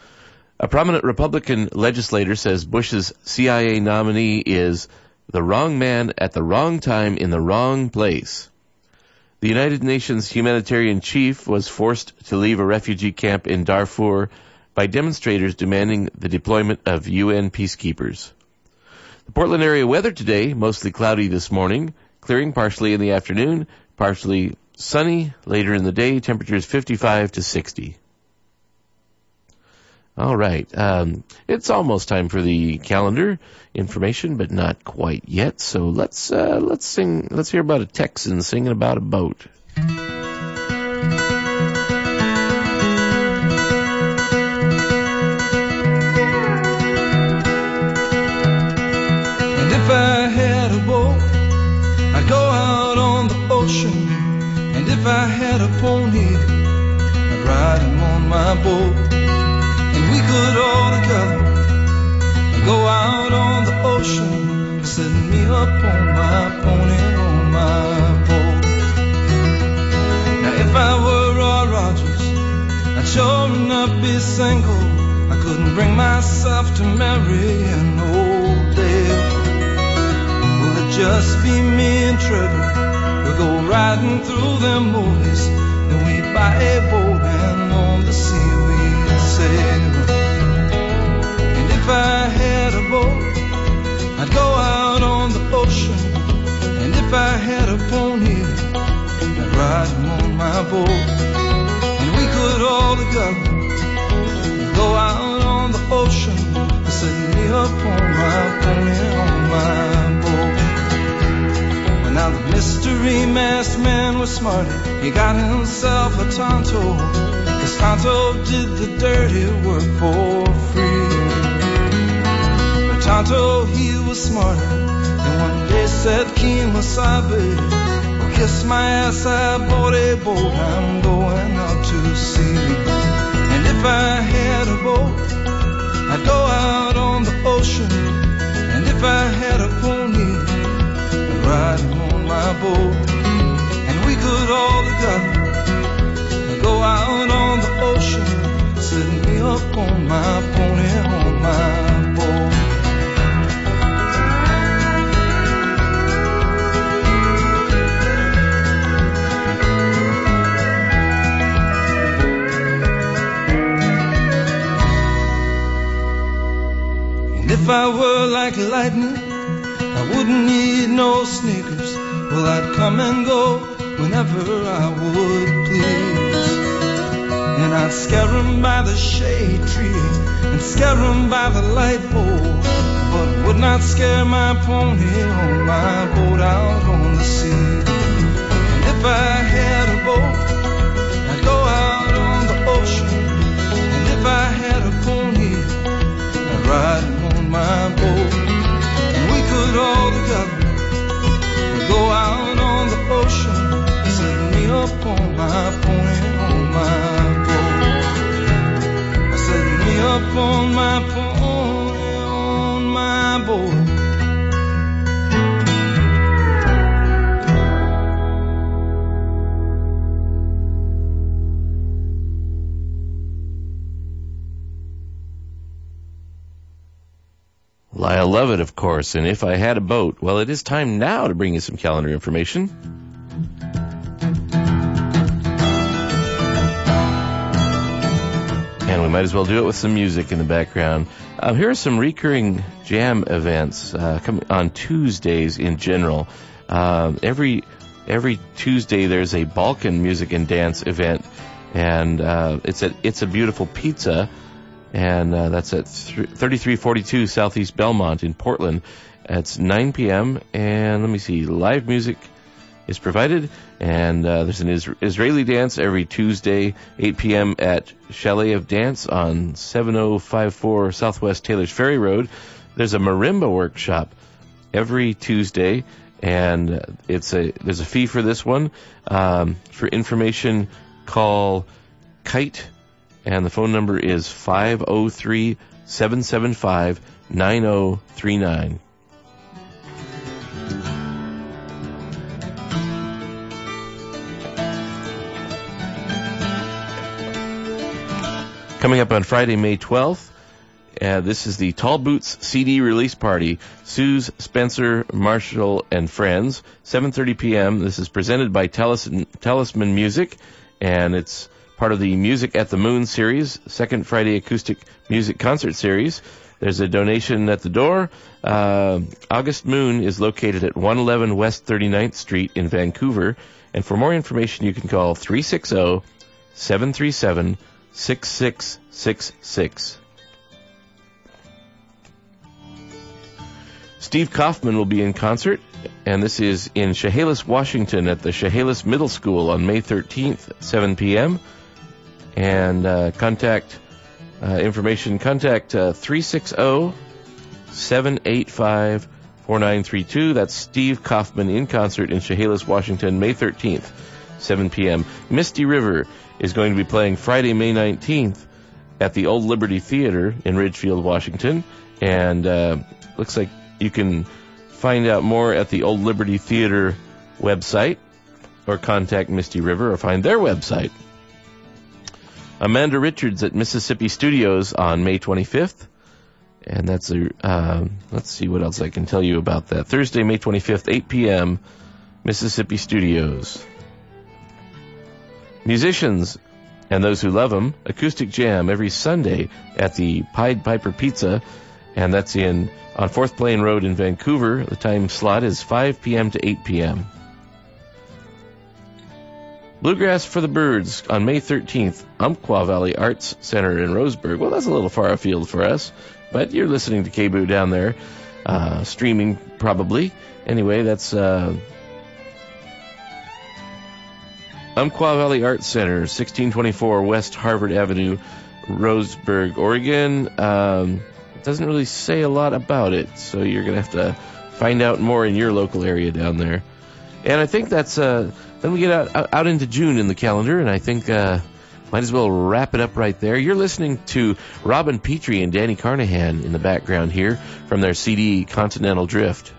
Speaker 1: A prominent Republican legislator says Bush's C I A nominee is the wrong man at the wrong time in the wrong place. The United Nations humanitarian chief was forced to leave a refugee camp in Darfur by demonstrators demanding the deployment of U N peacekeepers. The Portland area weather today, mostly cloudy this morning, clearing partially in the afternoon, partially sunny later in the day, temperatures fifty-five to sixty. All right. Um, it's almost time for the calendar information, but not quite yet. So let's uh, let's sing. Let's hear about a Texan singing about a boat.
Speaker 10: And if I had a boat, I'd go out on the ocean. And if I had a pony, I'd ride him on my boat. We could all together go out on the ocean, set me up on my pony, on my boat. Now if I were Roy Rogers, I'd sure enough be single. I couldn't bring myself to marry an old dame. Will it just be me and Trevor? We'll go riding through them movies, then we buy a boat and on the sea we sail. If I had a boat, I'd go out on the ocean. And if I had a pony, I'd ride him on my boat. And we could all together go out on the ocean, set me up on my pony, on my boat. Well, now the mystery masked man was smart. He got himself a Tonto, 'cause Tonto did the dirty work for free. Tonto, he was smarter, and one day said, Kemosabe, well, kiss my ass, I bought a boat, I'm going out to sea. And if I had a boat, I'd go out on the ocean. And if I had a pony, I'd ride him on my boat. And we could all together go out on the ocean, set me up on my pony, on my boat. if I were like lightning, I wouldn't need no sneakers. Well, I'd come and go whenever I would please. And I'd scare 'em by the shade tree and scare 'em by the light pole, but would not scare my pony on my boat out on the sea. And if I had a boat, I'd go out on the ocean. And if I had a pony, I'd ride him on my boat. And we could all together go out on the ocean, set me up on my pony on my boat. Set me up on my pony on my boat.
Speaker 1: Lyle Lovett, of course, and If I Had a Boat. Well, it is time now to bring you some calendar information. And we might as well do it with some music in the background. Uh, here are some recurring jam events uh, coming on Tuesdays in general. Uh, every every Tuesday there's a Balkan music and dance event, and uh, it's a it's a beautiful pizza. And uh, that's at thirty-three forty-two Southeast Belmont in Portland. It's nine p.m. And let me see, live music is provided. And uh, there's an is- Israeli dance every Tuesday, eight p.m. at Chalet of Dance on seven oh five four Southwest Taylor's Ferry Road. There's a marimba workshop every Tuesday, and it's a there's a fee for this one. Um, for information, call Kite. And the phone number is five oh three, seven seven five, nine oh three nine. Coming up on Friday, May twelfth, uh, this is the Tall Boots C D release party. Suze, Spencer, Marshall, and friends, seven thirty p.m. This is presented by Talisman, Talisman Music, and it's part of the Music at the Moon series, second Friday acoustic music concert series. There's a donation at the door. Uh, August Moon is located at one eleven West thirty-ninth Street in Vancouver. And for more information, you can call three six zero, seven three seven, six six six six. Steve Kaufman will be in concert, and this is in Chehalis, Washington at the Chehalis Middle School on May thirteenth at seven p.m. And uh, contact uh, information, contact uh, three six zero, seven eight five, four nine three two. That's Steve Kaufman in concert in Chehalis, Washington, May thirteenth, seven p.m. Misty River is going to be playing Friday, May nineteenth at the Old Liberty Theater in Ridgefield, Washington. And uh, looks like you can find out more at the Old Liberty Theater website, or contact Misty River or find their website. Amanda Richards at Mississippi Studios on May twenty-fifth. And that's a, uh, let's see what else I can tell you about that. Thursday, May twenty-fifth, eight p.m., Mississippi Studios. Musicians and those who love them, Acoustic Jam every Sunday at the Pied Piper Pizza, and that's in on Fourth Plain Road in Vancouver. The time slot is five p.m. to eight p.m. Bluegrass for the Birds on May thirteenth, Umpqua Valley Arts Center in Roseburg. Well, that's a little far afield for us, but you're listening to K B O O down there, uh, streaming probably. Anyway, that's uh, Umpqua Valley Arts Center, sixteen twenty-four West Harvard Avenue, Roseburg, Oregon. Um, it doesn't really say a lot about it, so you're going to have to find out more in your local area down there. And I think that's, uh, then we get out, out into June in the calendar, and I think uh, might as well wrap it up right there. You're listening to Robin Petrie and Danny Carnahan in the background here from their C D Continental Drift.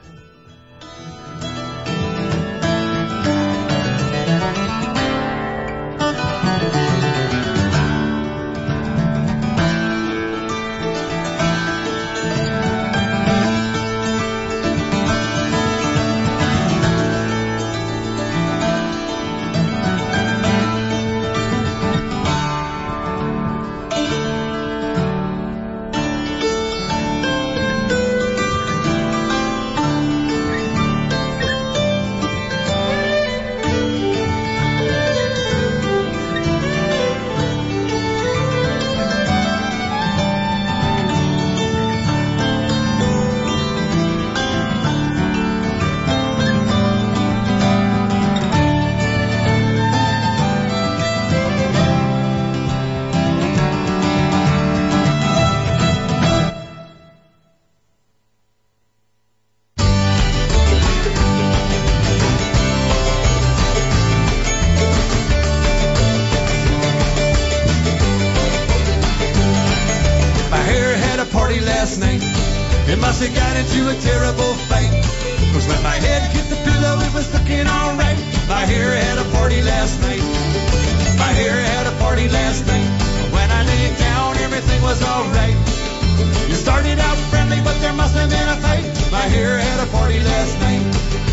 Speaker 6: must have got into a terrible fight. Cause when my head hit the pillow, it was looking alright. My hair had a party last night. My hair had a party last night. But when I laid down, everything was alright. You started out friendly, but there must have been a fight. My hair had a party last night.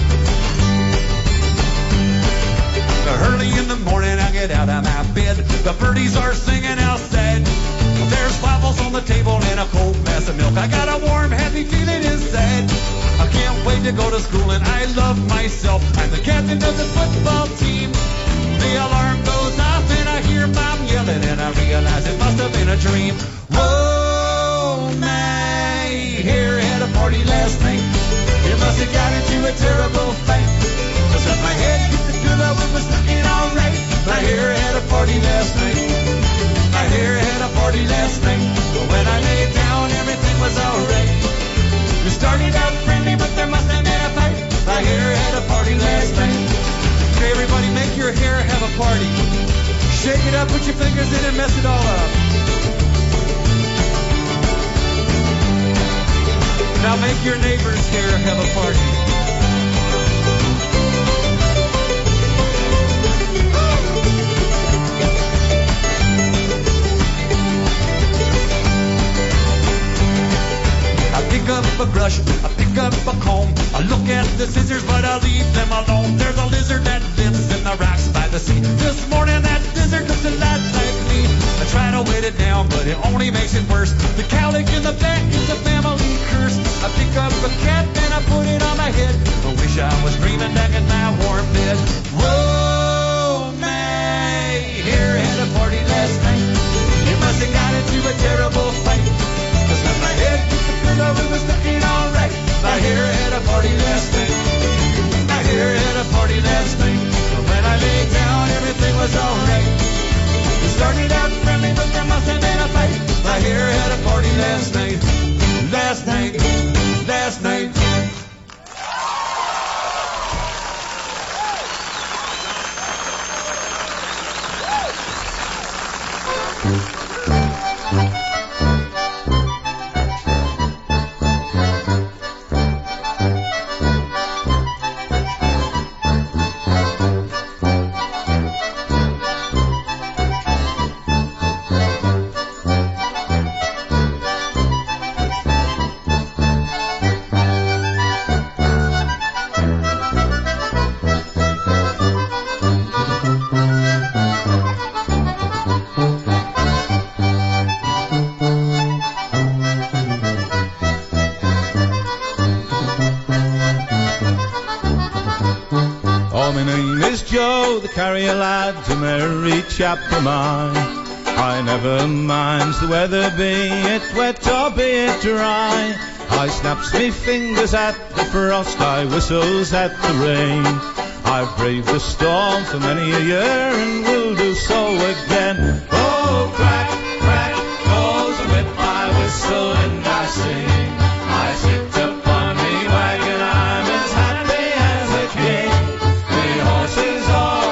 Speaker 6: Early in the morning, I get out of my bed. The birdies are singing outside. There's waffles on the table and a cold glass of milk. I got a warm, happy feeling inside. I can't wait to go to school and I love myself. I'm the captain of the football team. The alarm goes off and I hear Mom yelling and I realize it must have been a dream. Whoa, my hair had a party last night. It must have got into a terrible fight. Just as my head hit the pillow, it was looking alright. My hair had a party last night. My hair had a party last night. But when I laid down, everything was alright. You started out friendly, but there must have been a fight. My hair had a party last night. Okay, everybody, make your hair have a party. Shake it up, put your fingers in and mess it all up. Now make your neighbor's hair have a party. I pick up a brush, I pick up a comb. I look at the scissors, but I leave them alone. There's a lizard that lives in the rocks by the sea. This morning that lizard looks a lot like me. I try to wet it down, but it only makes it worse. The cowlick in the back is a family curse. I pick up a cat and I put it on my head. I wish I was dreaming back in my warm bed. Whoa, my hair had a party last night. It must have got into a terrible fight. Cause when my head hit the pillow, it was looking alright. My hair had a party last night. My hair had a party last night. But when I laid down, everything was alright. We started out friendly, but there must have been a fight. My hair had a party last night. Last night. Last night.
Speaker 10: Carrier lad's a merry chap of mine. I never minds the weather, be it wet or be it dry. I snaps me fingers at the frost, I whistles at the rain. I've braved the storm for many a year and will do so again. Oh, crack, crack, goes the whip, I whistle and I sing. I sit upon me wagon, I'm as happy as a king. The horses all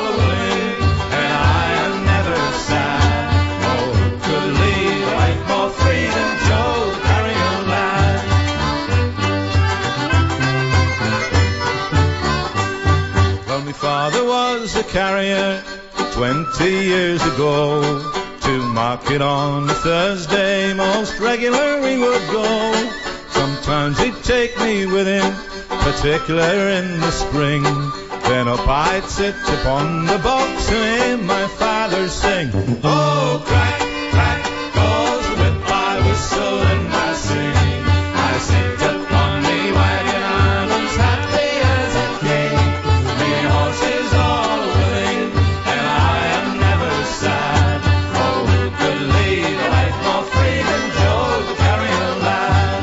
Speaker 10: father was a carrier twenty years ago. To market on a Thursday, most regular he would go. Sometimes he'd take me with him, particular in the spring. Then up I'd sit upon the box and hear my father sing. Oh, crack, crack, goes the whip, I whistle and I sing. I sit upon me wagon, I'm as happy as a king. Me horses all willing, and I am never sad. Oh, who could lead a life more free than Joe the carrier lad?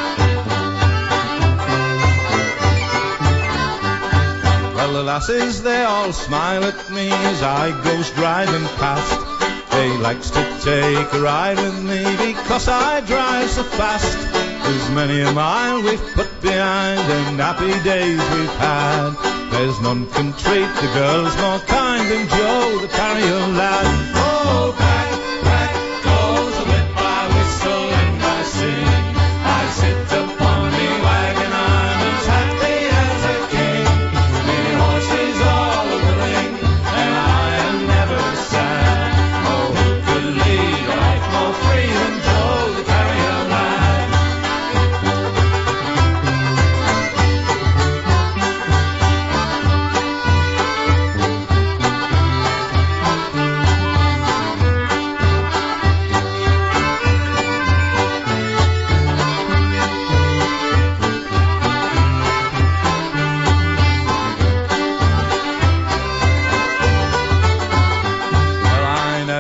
Speaker 10: Well, the lasses, they all smile at me as I goes driving past. They likes to take a ride with me because I drive so fast. There's many a mile we've put behind and happy days we've had. There's none can treat the girls more kind than Joe the carrier lad. Oh, crack, crack, goes the whip, I whistle and I sing. I sit upon me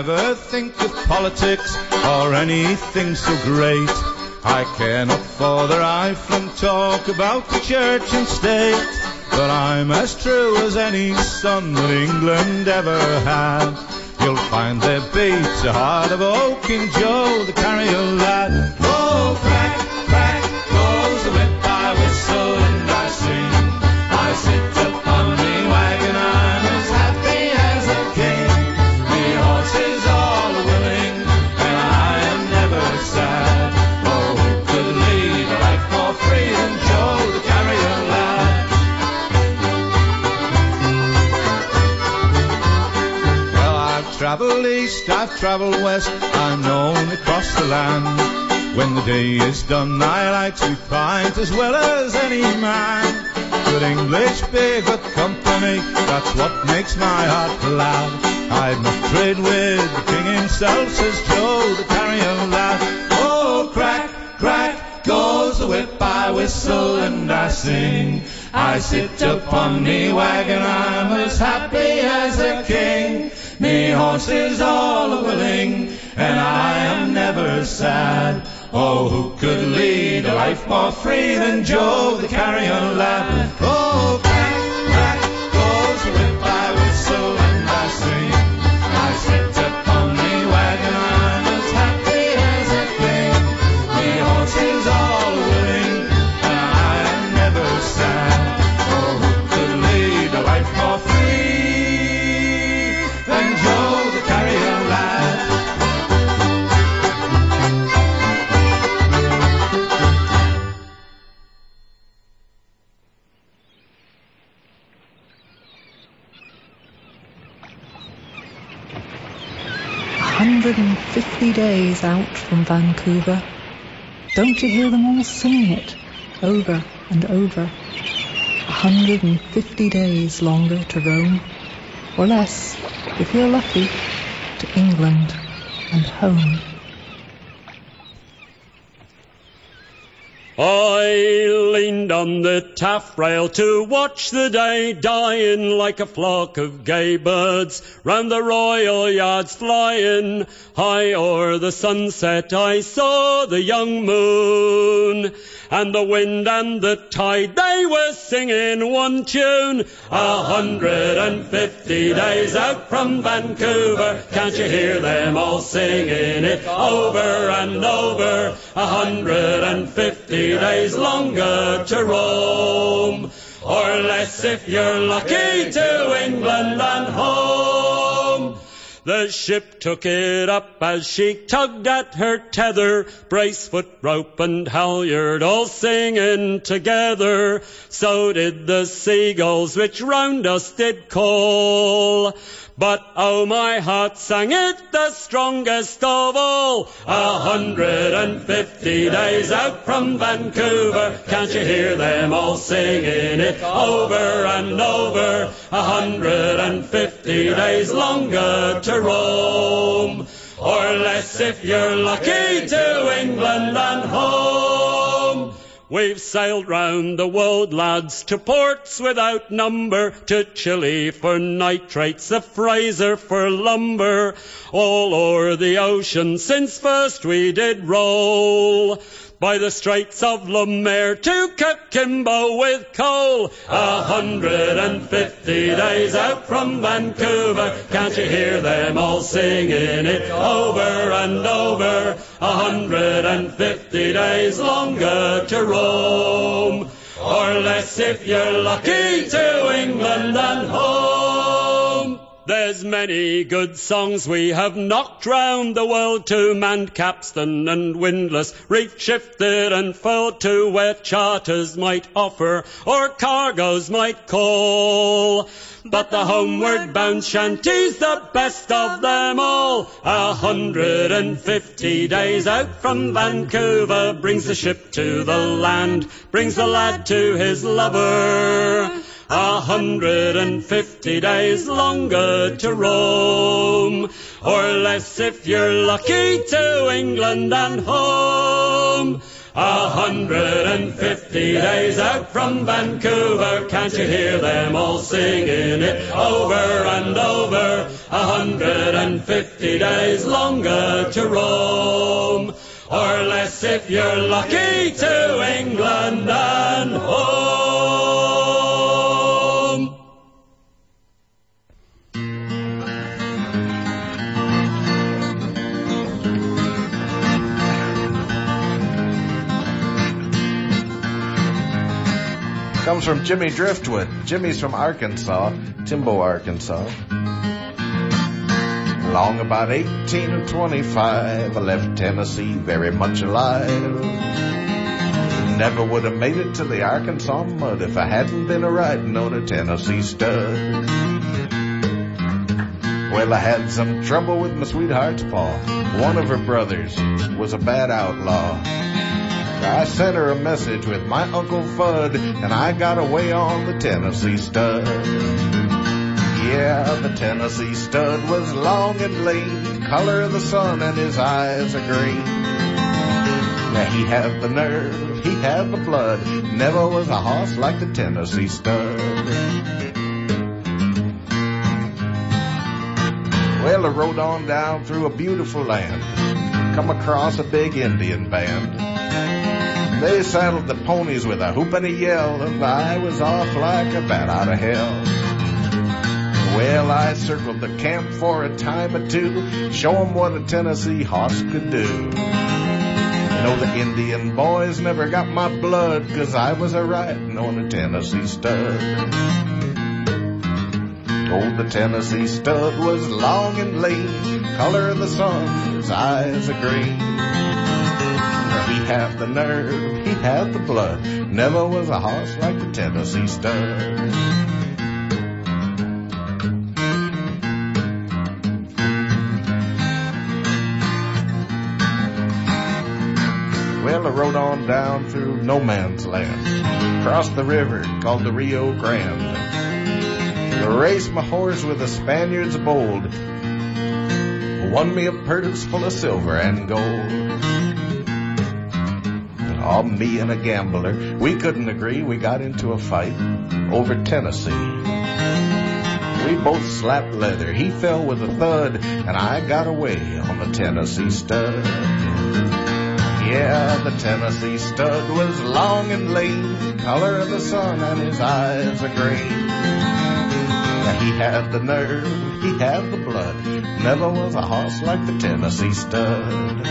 Speaker 11: never think of politics or anything so great. I care not for the rifling talk about the church and state, but I'm as true as any son that England ever had. You'll find there beats the heart of old King Joe, the carrier lad. Oh, crack, crack, goes the whip, I whistle and I sing. I sit upon me wagon, I'm as happy as a king. Me horse is all willing, and I am never sad. Oh, who could lead a life more free than Joe, the carrier lad? Well, I've travelled east, I've travelled west, I'm known across the land. When the day is done, I like to pint as well as any man. Good English, big good company, that's what makes my heart glad. I'd not trade with the king himself, says Joe, the carrier lad. Oh, crack, crack, goes the whip, I whistle and I sing. I sit upon me wagon, I'm as happy as a king. Me horse is all willing, and I am never sad. Oh, who could lead a life more free than Joe, the carrier lad? Oh, crack, crack, goes the whip, I whistle and I sing. I sit upon me wagon, I'm as happy as a king. Me horse is all willing, and I am never sad. Oh, who could lead a life more free than Joe, the carrier lad?
Speaker 12: one hundred fifty days out from Vancouver. Don't you hear them all singing it over and over? one hundred fifty days longer to Rome, or less, if you're lucky, to England and home.
Speaker 13: I leaned on the taffrail to watch the day dying like a flock of gay birds round the royal yards flying. High o'er the sunset I saw the young moon, and the wind and the tide, they were singing one tune. A hundred and fifty days out from Vancouver, can't you hear them all singing it over and over? A hundred and fifty days longer to Rome, or less if you're lucky, to England and home. The ship took it up as she tugged at her tether, bracefoot, rope and halyard all singing together. So did the seagulls which round us did call, but oh, my heart sang it the strongest of all. A hundred and fifty days out from Vancouver, can't you hear them all singing it over and over? A hundred and fifty days longer to Rome, or less if you're lucky, to England and home. We've sailed round the world, lads, to ports without number, to Chile for nitrates, the Fraser for lumber, all o'er the ocean since first we did roll. By the Straits of Lemaire to Coquimbo with coal. A hundred and fifty days out from Vancouver, can't you hear them all singing it over and over? A hundred and fifty days longer to Rome, or less if you're lucky, to England and home. There's many good songs we have knocked round the world to, manned capstan and windlass, reef shifted and furled to, where charters might offer or cargoes might call. But the homeward bound shanty's the best of them all. A hundred and fifty days out from Vancouver brings the ship to the land, brings the lad to his lover. A hundred and fifty days longer to Rome, or less if you're lucky, to England and home. A hundred and fifty days out from Vancouver, can't you hear them all singing it over and over? a hundred and fifty days longer to roam, or less if you're lucky to England and home.
Speaker 14: Comes from Jimmy Driftwood. Jimmy's from Arkansas, Timbo, Arkansas. Long about eighteen or twenty-five, I left Tennessee very much alive. Never would have made it to the Arkansas mud if I hadn't been a riding on a Tennessee stud. Well, I had some trouble with my sweetheart's paw. One of her brothers was a bad outlaw. I sent her a message with my Uncle Fudd, and I got away on the Tennessee stud. Yeah, the Tennessee stud was long and lean, color of the sun, and his eyes are green. Yeah, he had the nerve, he had the blood, never was a horse like the Tennessee stud. Well, I rode on down through a beautiful land, come across a big Indian band. They saddled the ponies with a whoop and a yell, and I was off like a bat out of hell. Well, I circled the camp for a time or two, show 'em what a Tennessee horse could do. You know, the Indian boys never got my blood, 'cause I was a riding on a Tennessee stud. Oh, the Tennessee stud was long and lean, color of the sun, his eyes are green. He had the nerve, he had the blood, never was a horse like the Tennessee stud. Well, I rode on down through no man's land, crossed the river called the Rio Grande. I raced my horse with the Spaniards bold, won me a purse full of silver and gold. Oh, me and a gambler, we couldn't agree, we got into a fight over Tennessee. We both slapped leather, he fell with a thud, and I got away on the Tennessee stud. Yeah, the Tennessee stud was long and lean, color of the sun, and his eyes are green. Yeah, he had the nerve, he had the blood, never was a horse like the Tennessee stud.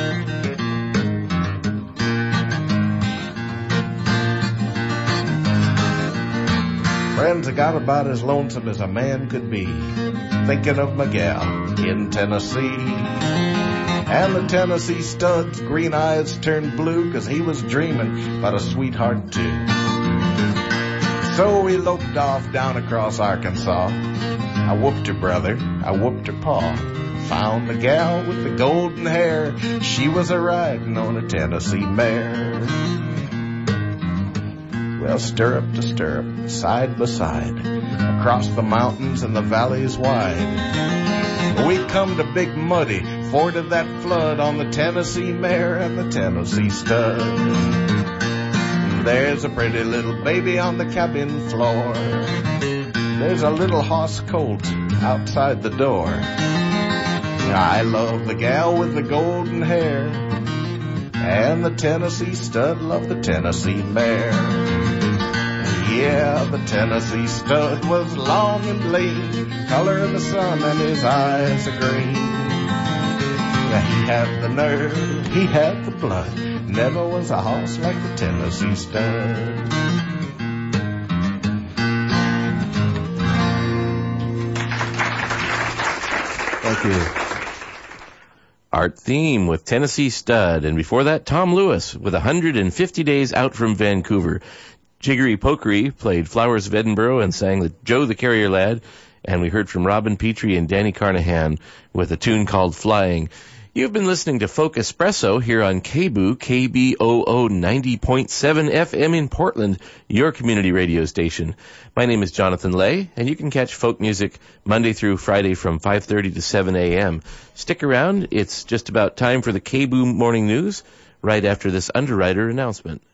Speaker 14: Friends, I got about as lonesome as a man could be, thinking of my gal in Tennessee. And the Tennessee stud's green eyes turned blue, 'cause he was dreaming about a sweetheart too. So we loped off down across Arkansas. I whooped her brother, I whooped her paw. Found the gal with the golden hair, she was a riding on a Tennessee mare. Well, stirrup to stirrup, side by side, across the mountains and the valleys wide. We come to Big Muddy, ford of that flood, on the Tennessee mare and the Tennessee stud. There's a pretty little baby on the cabin floor. There's a little hoss colt outside the door. I love the gal with the golden hair, and the Tennessee stud loved the Tennessee mare. Yeah, the Tennessee stud was long and lean, color of the sun, and his eyes are green. Yeah, he had the nerve, he had the blood, never was a horse like the Tennessee stud.
Speaker 1: Thank you. Art Theme with Tennessee Stud, and before that, Tom Lewis with one hundred fifty days out from Vancouver. Jiggery Pokery played Flowers of Edinburgh and sang the Joe the Carrier Lad, and we heard from Robin Petrie and Danny Carnahan with a tune called Flying. You've been listening to Folk Espresso here on K B O O, K B O O ninety point seven F M in Portland, your community radio station. My name is Jonathan Lay, and you can catch folk music Monday through Friday from five thirty to seven a.m. Stick around, it's just about time for the K B O O Morning News right after this Underwriter announcement.